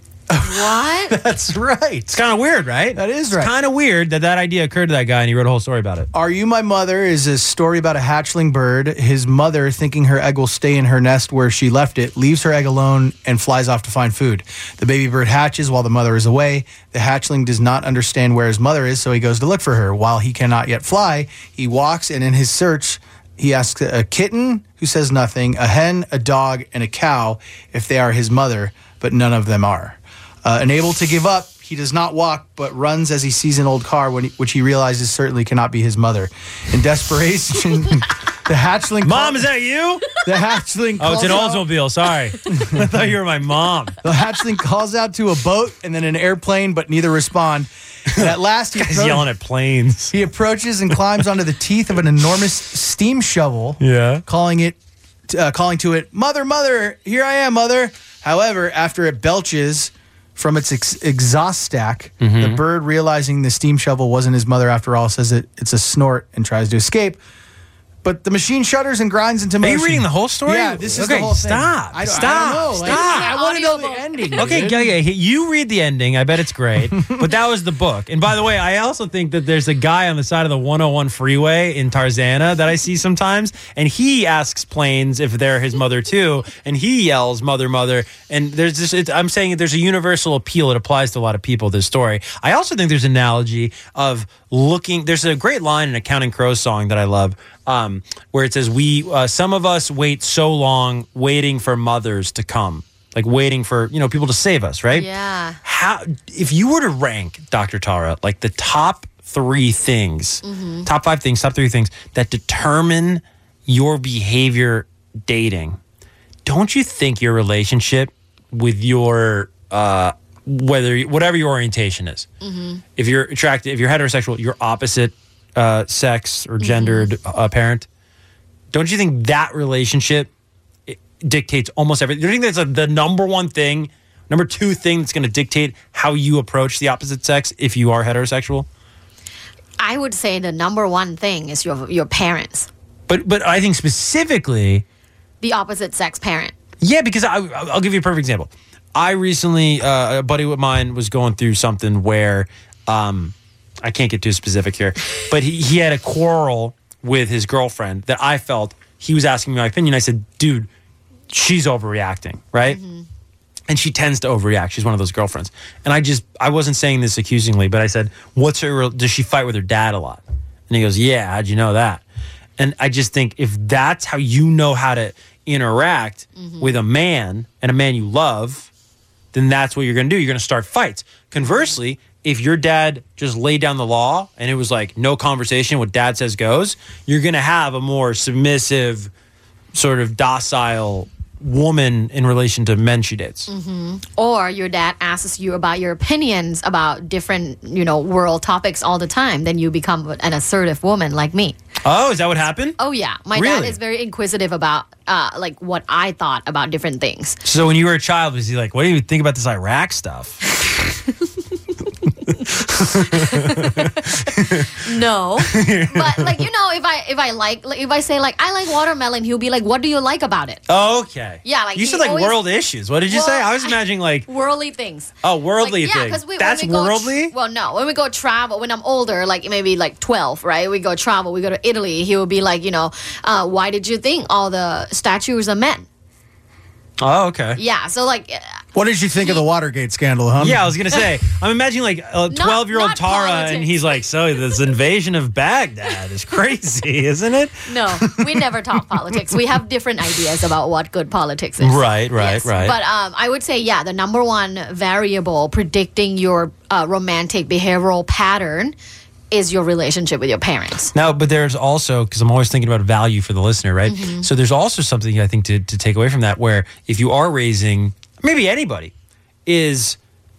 What? That's right. It's kind of weird, right? That is It's right. kind of weird that that idea occurred to that guy, and he wrote a whole story about it. Are You My Mother is a story about a hatchling bird. His mother, thinking her egg will stay in her nest where she left it, leaves her egg alone and flies off to find food. The baby bird hatches while the mother is away. The hatchling does not understand where his mother is, so he goes to look for her. While he cannot yet fly, he walks, and in his search, he asks a kitten who says nothing, a hen, a dog, and a cow if they are his mother, but none of them are. Uh, unable to give up, he does not walk, but runs as he sees an old car, when he, which he realizes certainly cannot be his mother. In desperation, the hatchling... Mom, is that you? The hatchling Oh, it's an calls out- Oldsmobile. Sorry. I thought you were my mom. The hatchling calls out to a boat and then an airplane, but neither respond. And at last, he, Guy's appro- yelling at planes. he approaches and climbs onto the teeth of an enormous steam shovel, Yeah. calling it, uh, calling to it, "Mother, mother, here I am, mother." However, after it belches from its ex- exhaust stack, Mm-hmm. the bird, realizing the steam shovel wasn't his mother after all, says it it's a snort and tries to escape. But the machine shudders and grinds into Are motion. you reading the whole story? Yeah, this is okay, the whole thing. stop. I don't, stop. I don't know. Like, Stop. I want to know the Audiobook. ending. Okay, dude. yeah, yeah, you read the ending. I bet it's great. But that was the book. And by the way, I also think that there's a guy on the side of the one oh one freeway in Tarzana that I see sometimes, and he asks planes if they're his mother too, and he yells "mother, mother." And there's this. It's, I'm saying that there's a universal appeal. It applies to a lot of people. This story. I also think there's an analogy of looking. There's a great line in a Counting Crows song that I love, um, where it says we uh, some of us wait so long waiting for mothers to come, like waiting for you know people to save us, right? Yeah. How if you were to rank, Doctor Tara, like the top three things, Mm-hmm. top five things, top three things that determine your behavior dating, don't you think your relationship with your uh, whether whatever your orientation is, Mm-hmm. if you're attracted, if you're heterosexual, your opposite uh, sex or gendered Mm-hmm. uh, parent, don't you think that relationship it dictates almost everything? Do you think that's like the number one thing, number two thing that's going to dictate how you approach the opposite sex if you are heterosexual? I would say the number one thing is your your parents, But but I think specifically, the opposite sex parent. yeah, because I, I'll give you a perfect example. I recently, uh, a buddy of mine was going through something where, um, I can't get too specific here, but he, he had a quarrel with his girlfriend that I felt he was asking me my opinion. I said, dude, she's overreacting, right? Mm-hmm. And she tends to overreact. She's one of those girlfriends. And I just, I wasn't saying this accusingly, but I said, what's her, does she fight with her dad a lot? And he goes, yeah, how'd you know that? And I just think if that's how you know how to interact Mm-hmm. with a man and a man you love, then that's what you're going to do. You're going to start fights. Conversely, if your dad just laid down the law and it was like no conversation, what dad says goes, you're going to have a more submissive, sort of docile woman in relation to men she dates. Mm-hmm. Or your dad asks you about your opinions about different, you know, world topics all the time. Then you become an assertive woman like me. Oh, is that what happened? Oh, yeah. My Really? dad is very inquisitive about, uh, like, what I thought about different things. So when you were a child, was he like, what do you think about this Iraq stuff? No, but like you know, if I if I like, like if I say like I like watermelon, he'll be like, "What do you like about it?" Okay. Yeah, like you he said like always- world issues. What did you Well, say? I was imagining like Worldly things. oh worldly Like, yeah, things. because we, That's when we go worldly. Well, no, when we go travel, when I'm older, like maybe like twelve, right? We go travel, we go to Italy. He will be like, you know, uh, why did you think all the statues are men? Oh, okay. Yeah, so like, uh, What did you think of the Watergate scandal, huh? Yeah, I was gonna say. I'm imagining like a twelve year old not Tara, politics. and he's like, "So this invasion of Baghdad is crazy, isn't it?" no, we never talk politics. We have different ideas about what good politics is. Right, right, right. But um, I would say, yeah, the number one variable predicting your uh, romantic behavioral pattern is your relationship with your parents. Now, but there's also, because I'm always thinking about value for the listener, right? Mm-hmm. So there's also something I think to, to take away from that, where if you are raising, maybe anybody, is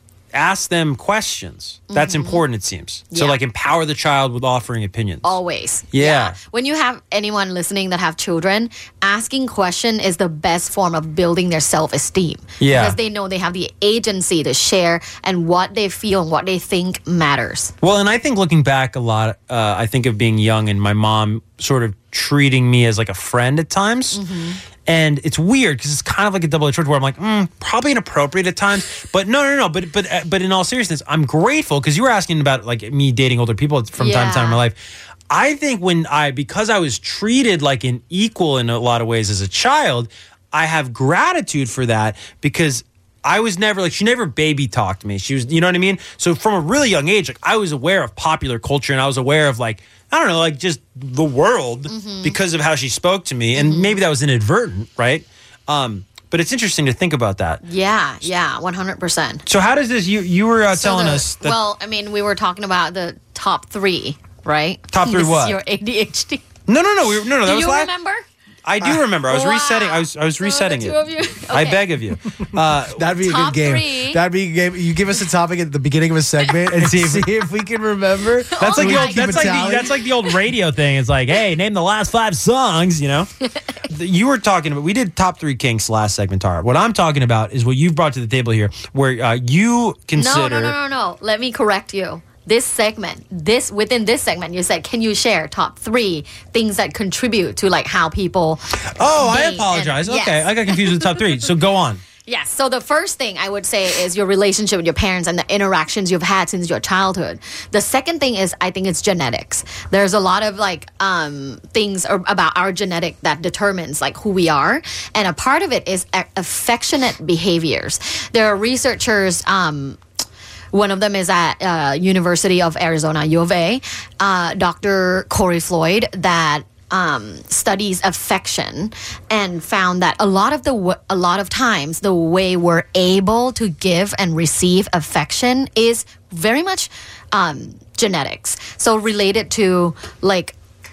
ask them questions. That's important, it seems. So Yeah. like empower the child with offering opinions. Always. Yeah. When you have anyone listening that have children, asking question is the best form of building their self-esteem. Yeah. Because they know they have the agency to share and what they feel and what they think matters. Well, and I think looking back a lot, uh, I think of being young and my mom sort of treating me as like a friend at times. And it's weird because it's kind of like a double-edged sword where I'm like, mm, probably inappropriate at times. But no, no, no. But but uh, but in all seriousness, I'm grateful because you were asking about like me dating older people from time to time in my Yeah. life. I think when I, because I was treated like an equal in a lot of ways as a child, I have gratitude for that because I was never like, she never baby talked me. She was, you know what I mean? So from a really young age, like I was aware of popular culture and I was aware of like, I don't know, like just the world because of how she spoke to me. And maybe that was inadvertent, right? Um, but it's interesting to think about that. Yeah, yeah, one hundred percent. So how does this, you, you were uh, So telling the- us that well, I mean, we were talking about the top three, right? Top three This what? Is your A D H D. no, no, no, we, no, no, that Do was you last. remember? I do remember. I was Wow. resetting. I was I was So the resetting two it. of you? I Okay. beg of you. Uh, That'd be a Top good game. three. That'd be a game. You give us a topic at the beginning of a segment and see if, see if we can remember. That's like Oh the my old, that's like the, tally. that's like the old radio thing. It's like, hey, name the last five songs. You know, you were talking about. We did top three kinks last segment, Tara. What I'm talking about is what you've brought to the table here, where uh, you consider. No, no, no, no, no. Let me correct you. This segment, this within this segment, you said, can you share top three things that contribute to like how people? Oh, I date and- apologize. Okay, yes. I got confused with the top three. So go on. Yes. So the first thing I would say is your relationship with your parents and the interactions you've had since your childhood. The second thing is I think it's genetics. There's a lot of like um, things ar- about our genetic that determines like who we are, and a part of it is a- affectionate behaviors. There are researchers. Um, One of them is at uh, University of Arizona, U of A, uh, Doctor Corey Floyd, that um, studies affection and found that a lot of the w- a lot of times the way we're able to give and receive affection is very much um, genetics. So related to like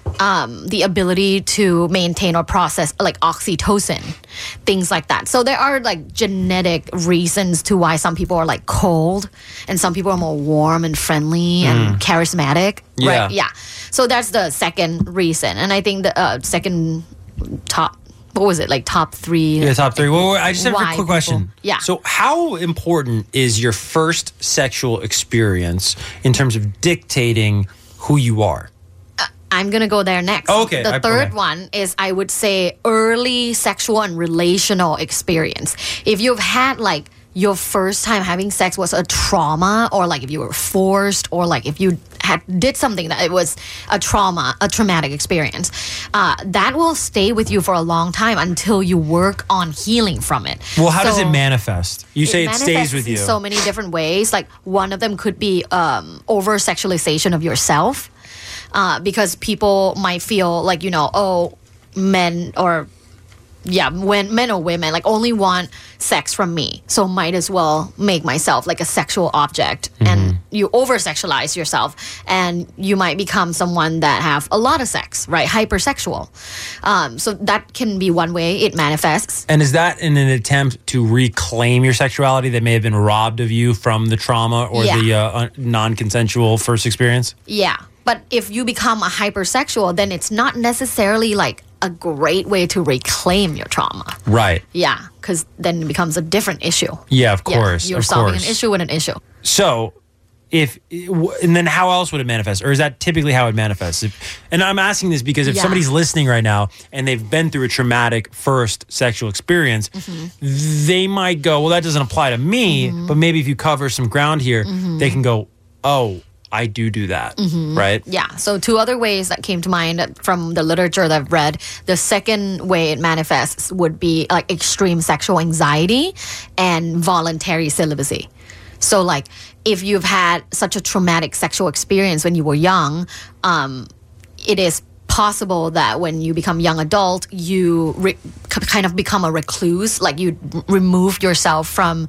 um, the ability to maintain or process like oxytocin, things like that. So there are like genetic reasons to why some people are like cold and some people are more warm and friendly and charismatic. Yeah. Right? Yeah. So that's the second reason. And I think the uh, second top, what was it? Like top three. Yeah, top three. Well, I just have a why quick people- question. Yeah. So, how important is your first sexual experience in terms of dictating who you are? I'm going to go there next. Okay, The I- third okay. one is, I would say, early sexual and relational experience. If you've had like your first time having sex was a trauma, or like if you were forced, or like if you had did something that it was a trauma, a traumatic experience, uh, that will stay with you for a long time until you work on healing from it. Well, how does So- it manifest? You say it, stays manifests with in you. so many different ways. Like one of them could be um, over sexualization of yourself, uh, because people might feel like, you know, oh, men or yeah, when men or women like only want sex from me, so might as well make myself like a sexual object, and you over sexualize yourself, and you might become someone that have a lot of sex, right? Hypersexual. Um, so that can be one way it manifests. And is that in an attempt to reclaim your sexuality that may have been robbed of you from the trauma or Yeah. the uh, un- non-consensual first experience? Yeah. But if you become a hypersexual, then it's not necessarily like a great way to reclaim your trauma. Right. Yeah, because then it becomes a different issue. Yeah, of Yeah, course. you're of solving course. an issue with an issue. So, if and then how else would it manifest, or is that typically how it manifests? If, and I'm asking this because if Yeah. somebody's listening right now and they've been through a traumatic first sexual experience, Mm-hmm. they might go, "Well, that doesn't apply to me." But maybe if you cover some ground here, Mm-hmm. they can go, "Oh, I do do that," right? Yeah. So two other ways that came to mind from the literature that I've read. The second way it manifests would be like extreme sexual anxiety and voluntary celibacy. So like if you've had such a traumatic sexual experience when you were young, um, it is possible that when you become young adult, you re- kind of become a recluse, like you r- remove yourself from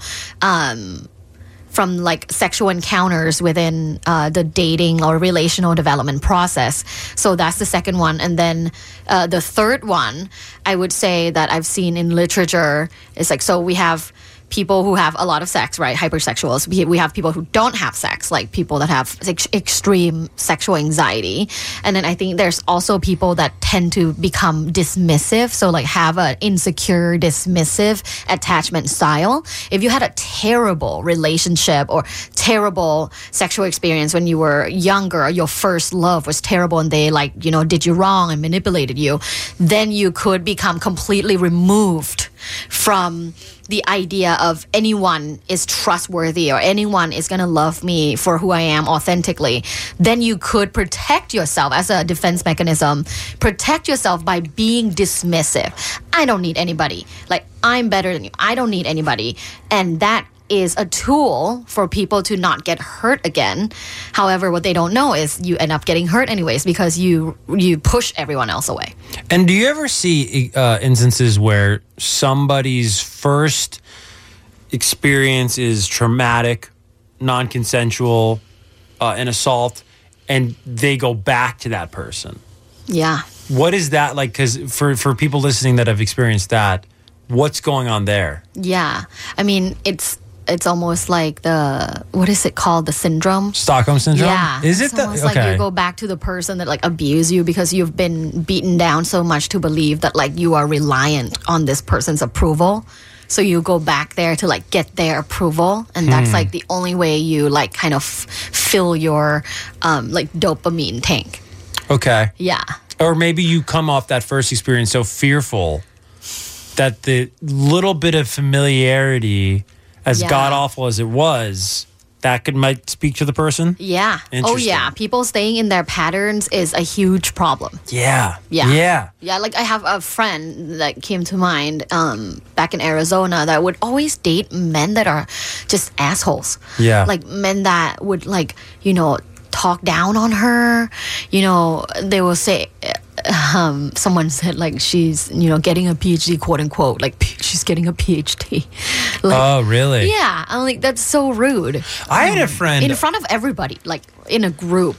um, from like sexual encounters within uh, the dating or relational development process. So that's the second one. And then uh, the third one, I would say that I've seen in literature is like, so we have people who have a lot of sex, right? Hypersexuals. We, we have people who don't have sex, like people that have ex- extreme sexual anxiety. And then I think there's also people that tend to become dismissive. So like have an insecure, dismissive attachment style. If you had a terrible relationship or terrible sexual experience when you were younger, your first love was terrible and they like, you know, did you wrong and manipulated you, then you could become completely removed from the idea of anyone is trustworthy or anyone is going to love me for who I am authentically. Then you could protect yourself as a defense mechanism, protect yourself by being dismissive. I don't need anybody. Like, I'm better than you. I don't need anybody. And that is a tool for people to not get hurt again. However, what they don't know is you end up getting hurt anyways because you you push everyone else away. And do you ever see uh, instances where somebody's first experience is traumatic, non-consensual, uh, an assault, and they go back to that person? Yeah. What is that like? Because for, for people listening that have experienced that, what's going on there? Yeah. I mean, it's it's almost like the, what is it called? The syndrome? Stockholm syndrome? Yeah. Is it it's the, almost okay. like you go back to the person that like abused you because you've been beaten down so much to believe that like you are reliant on this person's approval. So you go back there to like get their approval, and that's Hmm. like the only way you like kind of fill your um, like dopamine tank. Okay. Yeah. Or maybe you come off that first experience so fearful that the little bit of familiarity, as Yeah. god awful as it was, that could might speak to the person. Yeah. Oh Interesting. yeah. People staying in their patterns is a huge problem. Yeah. Yeah. Yeah. Yeah, like I have a friend that came to mind um, back in Arizona that would always date men that are just assholes. Yeah. Like men that would like, you know, talk down on her. You know, they will say um, someone said like she's, you know, getting a PhD, quote unquote, like p- she's getting a PhD. Like, Oh, really? yeah, I'm like, that's so rude. I had a friend in front of everybody, like in a group.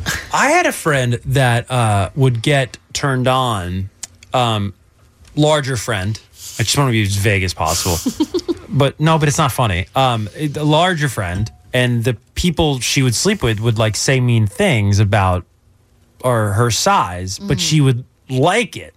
I had a friend that uh, would get turned on, um, larger friend. I just want to be as vague as possible. But no, but it's not funny. Um, a larger friend, and the people she would sleep with would like say mean things about or her size, but Mm. she would like it.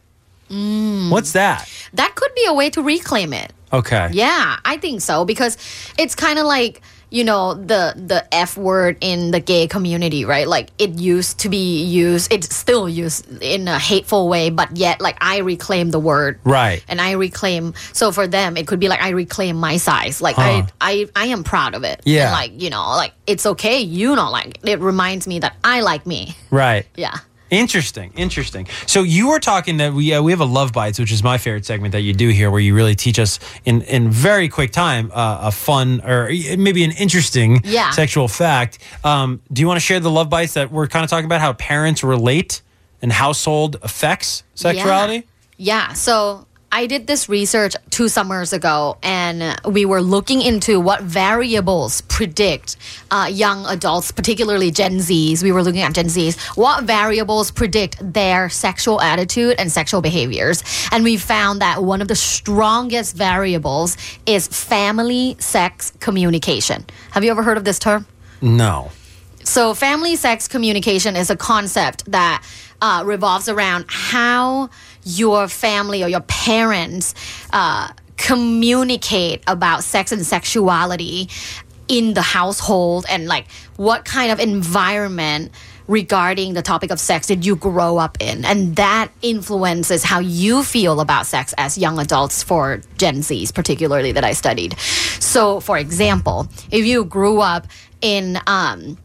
Mm. What's that? That could be a way to reclaim it. Okay. Yeah, I think so, because it's kind of like, you know, the the F word in the gay community, right? Like it used to be used, it's still used in a hateful way, but yet like I reclaim the word. Right. And I reclaim, so for them it could be like I reclaim my size. Like Huh. I, I I am proud of it. Yeah. And like, you know, like it's okay, you don't like it. It reminds me that I like me. Right. Yeah. Interesting, interesting. So you were talking that we uh, we have a Love Bites, which is my favorite segment that you do here, where you really teach us in in very quick time uh, a fun or maybe an interesting Yeah. sexual fact. Um, do you want to share the Love Bites that we're kind of talking about how parents relate and household affects sexuality? Yeah. So I did this research two summers ago, and we were looking into what variables predict uh, young adults, particularly Gen Zs. We were looking at Gen Zs. What variables predict their sexual attitude and sexual behaviors? And we found that one of the strongest variables is family sex communication. Have you ever heard of this term? No. So, family sex communication is a concept that uh, revolves around how your family or your parents uh, communicate about sex and sexuality in the household, and like what kind of environment regarding the topic of sex did you grow up in, and that influences how you feel about sex as young adults for Gen Zs particularly that I studied. So for example, if you grew up in um,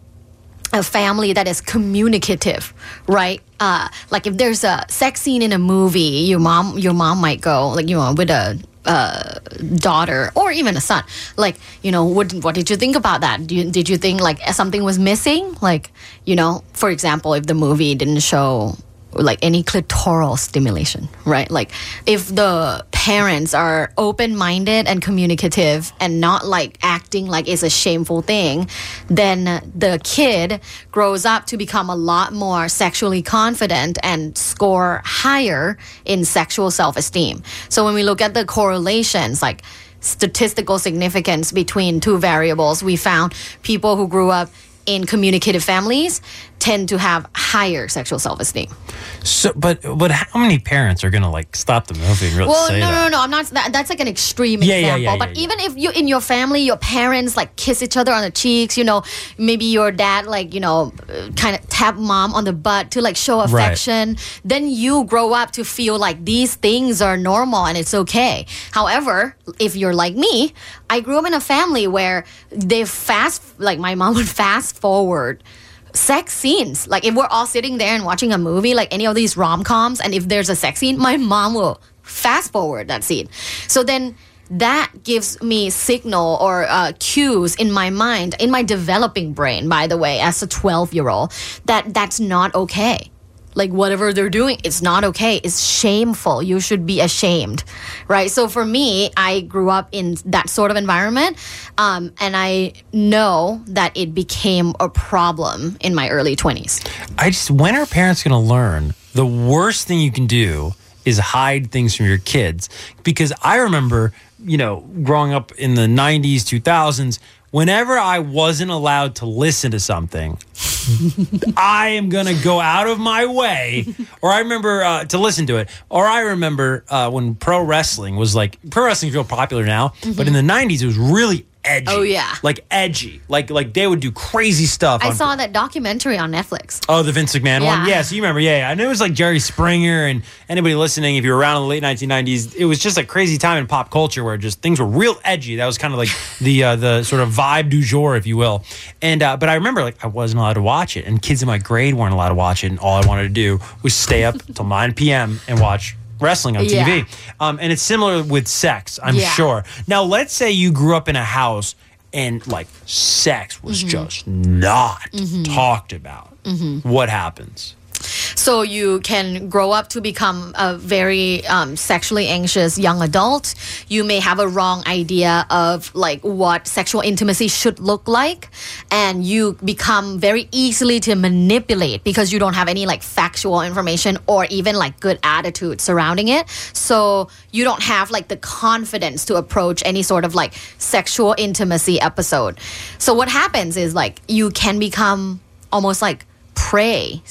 a family that is communicative, right? Uh, like if there's a sex scene in a movie, your mom, your mom might go, like, you know, with a uh, daughter or even a son, like, you know, what what did you think about that? Do you, did you think like something was missing? Like, you know, for example, if the movie didn't show like any clitoral stimulation, right? Like if the parents are open-minded and communicative and not like acting like it's a shameful thing, then the kid grows up to become a lot more sexually confident and score higher in sexual self-esteem. So when we look at the correlations, like statistical significance between two variables, we found people who grew up in communicative families tend to have higher sexual self-esteem. So, but but how many parents are gonna like stop the movie and really Well, say no, that? no, no, I'm not. That, that's like an extreme Yeah, yeah, example. yeah, yeah, but yeah. even if you in your family, your parents like kiss each other on the cheeks, you know, maybe your dad like you know, kind of tap mom on the butt to like show affection. Right. Then you grow up to feel like these things are normal and it's okay. However, if you're like me, I grew up in a family where they fast, like my mom would fast forward sex scenes. Like if we're all sitting there and watching a movie, like any of these rom-coms, and if there's a sex scene, my mom will fast forward that scene. So then that gives me signal or uh, cues in my mind, in my developing brain, by the way, as a twelve-year-old, that that's not okay. Like whatever they're doing, it's not okay. It's shameful. You should be ashamed, right? So for me, I grew up in that sort of environment, um, and I know that it became a problem in my early twenties. I just, when are parents going to learn the worst thing you can do is hide things from your kids? Because I remember, you know, growing up in the nineties, two thousands, whenever I wasn't allowed to listen to something, I am going to go out of my way, or I remember uh, to listen to it. Or I remember uh, when pro wrestling was like, pro wrestling is real popular now, mm-hmm. but in the nineties, it was really edgy. Oh, yeah. Like edgy. Like like they would do crazy stuff. I on, saw that documentary on Netflix. Oh, the Vince McMahon Yeah. one? Yeah, so you remember, yeah, yeah. And it was like Jerry Springer, and anybody listening, if you were around in the late nineteen nineties, it was just a crazy time in pop culture where just things were real edgy. That was kind of like the uh, the sort of vibe du jour, if you will. And uh, but I remember like I wasn't allowed to watch it, and kids in my grade weren't allowed to watch it, and all I wanted to do was stay up till nine p.m. and watch wrestling on T V. Yeah. Um, and it's similar with sex, I'm Yeah. sure. Now, let's say you grew up in a house and like sex was Mm-hmm. just not Mhm. talked about. Mhm. What happens? So you can grow up to become a very um, sexually anxious young adult. You may have a wrong idea of like what sexual intimacy should look like, and you become very easily to manipulate because you don't have any like factual information or even like good attitude surrounding it. So you don't have like the confidence to approach any sort of like sexual intimacy episode. So what happens is like you can become almost like prey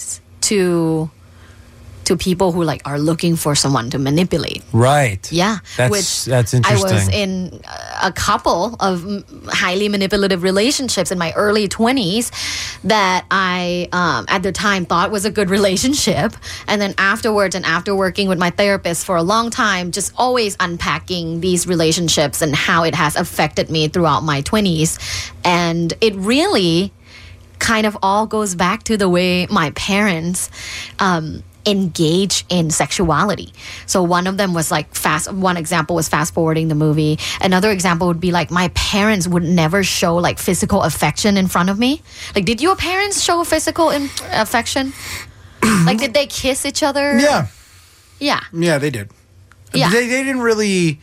to to people who like are looking for someone to manipulate. Right. Yeah. That's Which that's I interesting. was in a couple of m- highly manipulative relationships in my early twenties that I um, at the time thought was a good relationship, and then afterwards and after working with my therapist for a long time, just always unpacking these relationships and how it has affected me throughout my twenties. And it really kind of all goes back to the way my parents um, engage in sexuality. So one of them was like fast, one example was fast forwarding the movie. Another example would be like my parents would never show like physical affection in front of me. Like, did your parents show physical in- affection? Like, did they kiss each other? Yeah. Yeah. Yeah, they did. Yeah. They, they didn't really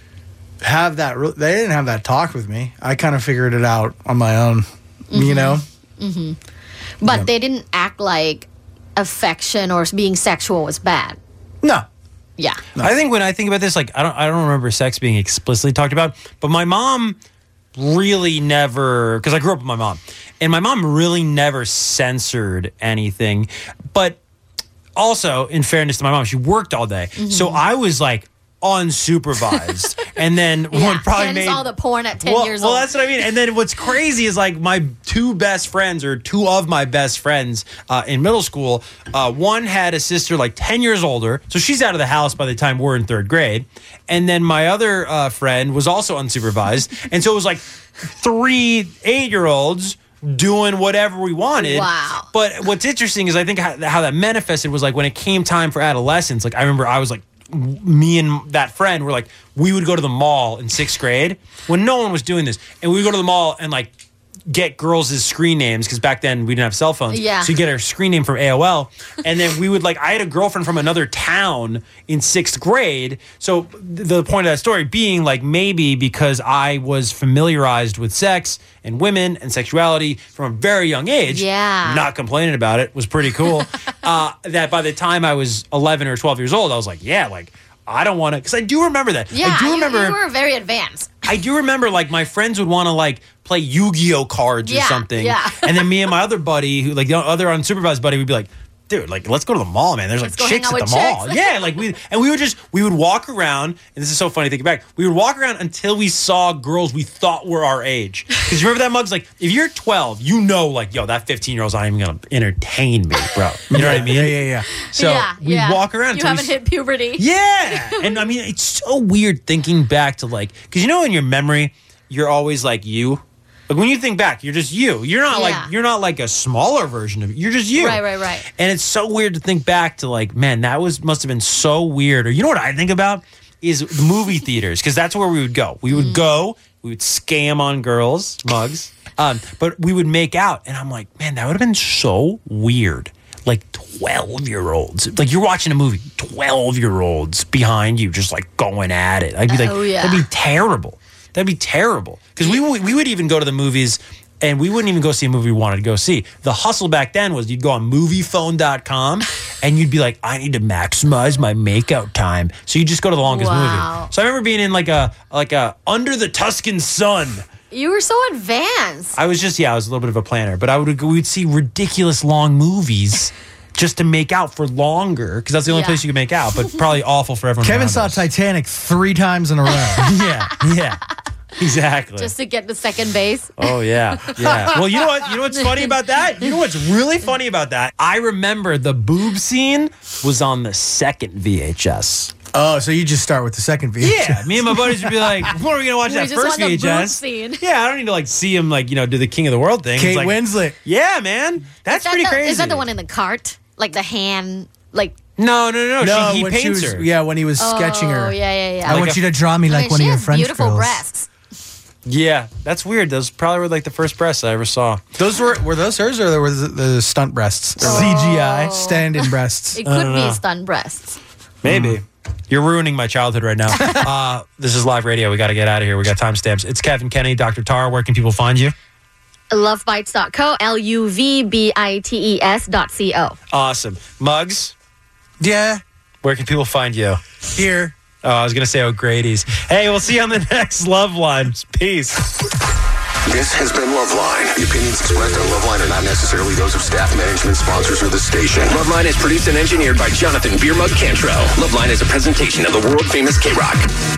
have that. Re- they didn't have that talk with me. I kind of figured it out on my own, Mm-hmm. you know? Mm-hmm. But Yeah. they didn't act like affection or being sexual was bad. No. Yeah. I think when I think about this, like I don't, I don't remember sex being explicitly talked about, but my mom really never, because I grew up with my mom, and my mom really never censored anything. But also, in fairness to my mom, she worked all day, Mm-hmm. so I was like unsupervised, and then Yeah. what probably Hence made all the porn at ten well, years well, old. that's what I mean. And then what's crazy is like my two best friends, or two of my best friends uh, in middle school, uh, one had a sister like ten years older. So she's out of the house by the time we're in third grade. And then my other uh, friend was also unsupervised. And so it was like three eight-year-olds doing whatever we wanted. Wow. But what's interesting is I think how, how that manifested was like when it came time for adolescence, like I remember I was like, me and that friend were like, we would go to the mall in sixth grade when no one was doing this, and we would go to the mall and like get girls' screen names, because back then we didn't have cell phones. Yeah. So you get our screen name from A O L, and then we would like, I had a girlfriend from another town in sixth grade. So the point of that story being like maybe because I was familiarized with sex and women and sexuality from a very young age, Yeah. not complaining about it, was pretty cool. uh, that by the time I was eleven or twelve years old, I was like, yeah, like I don't want to, because I do remember that. Yeah, I do you- remember. you, were very advanced. I do remember like my friends would want to like play Yu-Gi-Oh cards or Yeah, something. yeah. And then me and my other buddy, who like the other unsupervised buddy, would be like, dude, like let's go to the mall, man. There's Let's like go hang chicks out at the with mall. chicks. Yeah, like we and we would just we would walk around, and this is so funny thinking back. We would walk around until we saw girls we thought were our age. Because you remember that Muggs? Like if you're twelve, you know, like yo, that fifteen year old's not even gonna entertain me, bro. You know what I mean? Yeah, yeah, yeah. So yeah, we yeah. walk around. You until we haven't s- hit puberty. yeah. And I mean, it's so weird thinking back to like, because you know, in your memory, you're always like you. Like when you think back, you're just you. You're not Yeah. like, you're not like a smaller version of you. You're just you. Right, right, right. And it's so weird to think back to like, man, that was, must have been so weird. Or you know what I think about is the movie theaters, because that's where we would go. We would Mm. go, we would scam on girls, mugs, um, but we would make out. And I'm like, man, that would have been so weird. Like twelve year olds, like you're watching a movie, twelve year olds behind you, just like going at it. I'd be like, Oh, yeah. that'd be terrible. That'd be terrible. Because we, would- we would even go to the movies and we wouldn't even go see a movie we wanted to go see. The hustle back then was you'd go on movie phone dot com and you'd be like, I need to maximize my makeout time. So you just go to the longest Wow. movie. So I remember being in like a, like a Under the Tuscan Sun. You were so advanced. I was just, yeah, I was a little bit of a planner, but I would go, we'd see ridiculous long movies just to make out for longer, because that's the only Yeah. place you can make out, but probably awful for everyone. Kevin around saw us. Titanic three times in a row. Yeah, yeah, exactly. Just to get the second base. Oh yeah, yeah. Well, you know what? You know what's funny about that? You know what's really funny about that? I remember the boob scene was on the second V H S. Oh, so you just start with the second V H S. Yeah, me and my buddies would be like, "When are we gonna watch We that just first want the V H S?" boob scene. Yeah, I don't need to like see him like you know do the King of the World thing. Kate It's like, Winslet. Yeah, man, that's Is that pretty the, crazy. Is that the one in the cart? Like the hand, like No, no, no. No, she, he when she paints was, her. yeah, when he was sketching Oh, her. yeah, yeah, yeah. I Like want a- you to draw me I like mean, one she of your has French beautiful girls. breasts. Yeah, that's weird. Those probably were like the first breasts I ever saw. Those were were those hers or were the, the stunt breasts? Oh. C G I stand-in breasts. It could be stunned breasts. Maybe. You're ruining my childhood right now. uh, this is live radio. We got to get out of here. We got timestamps. It's Kevin Kenny, Doctor Tara. Where can people find you? love bites dot co, L U V B I T E S dot C O. Awesome. Muggs, Yeah, where can people find you? here. Oh, I was going to say O'Grady's. Hey, we'll see you on the next Love Line. Peace. This has been Loveline. The opinions expressed on Loveline are not necessarily those of staff, management, sponsors, or the station. Loveline is produced and engineered by Jonathan Beermug Cantrell. Loveline is a presentation of the world famous K-Rock.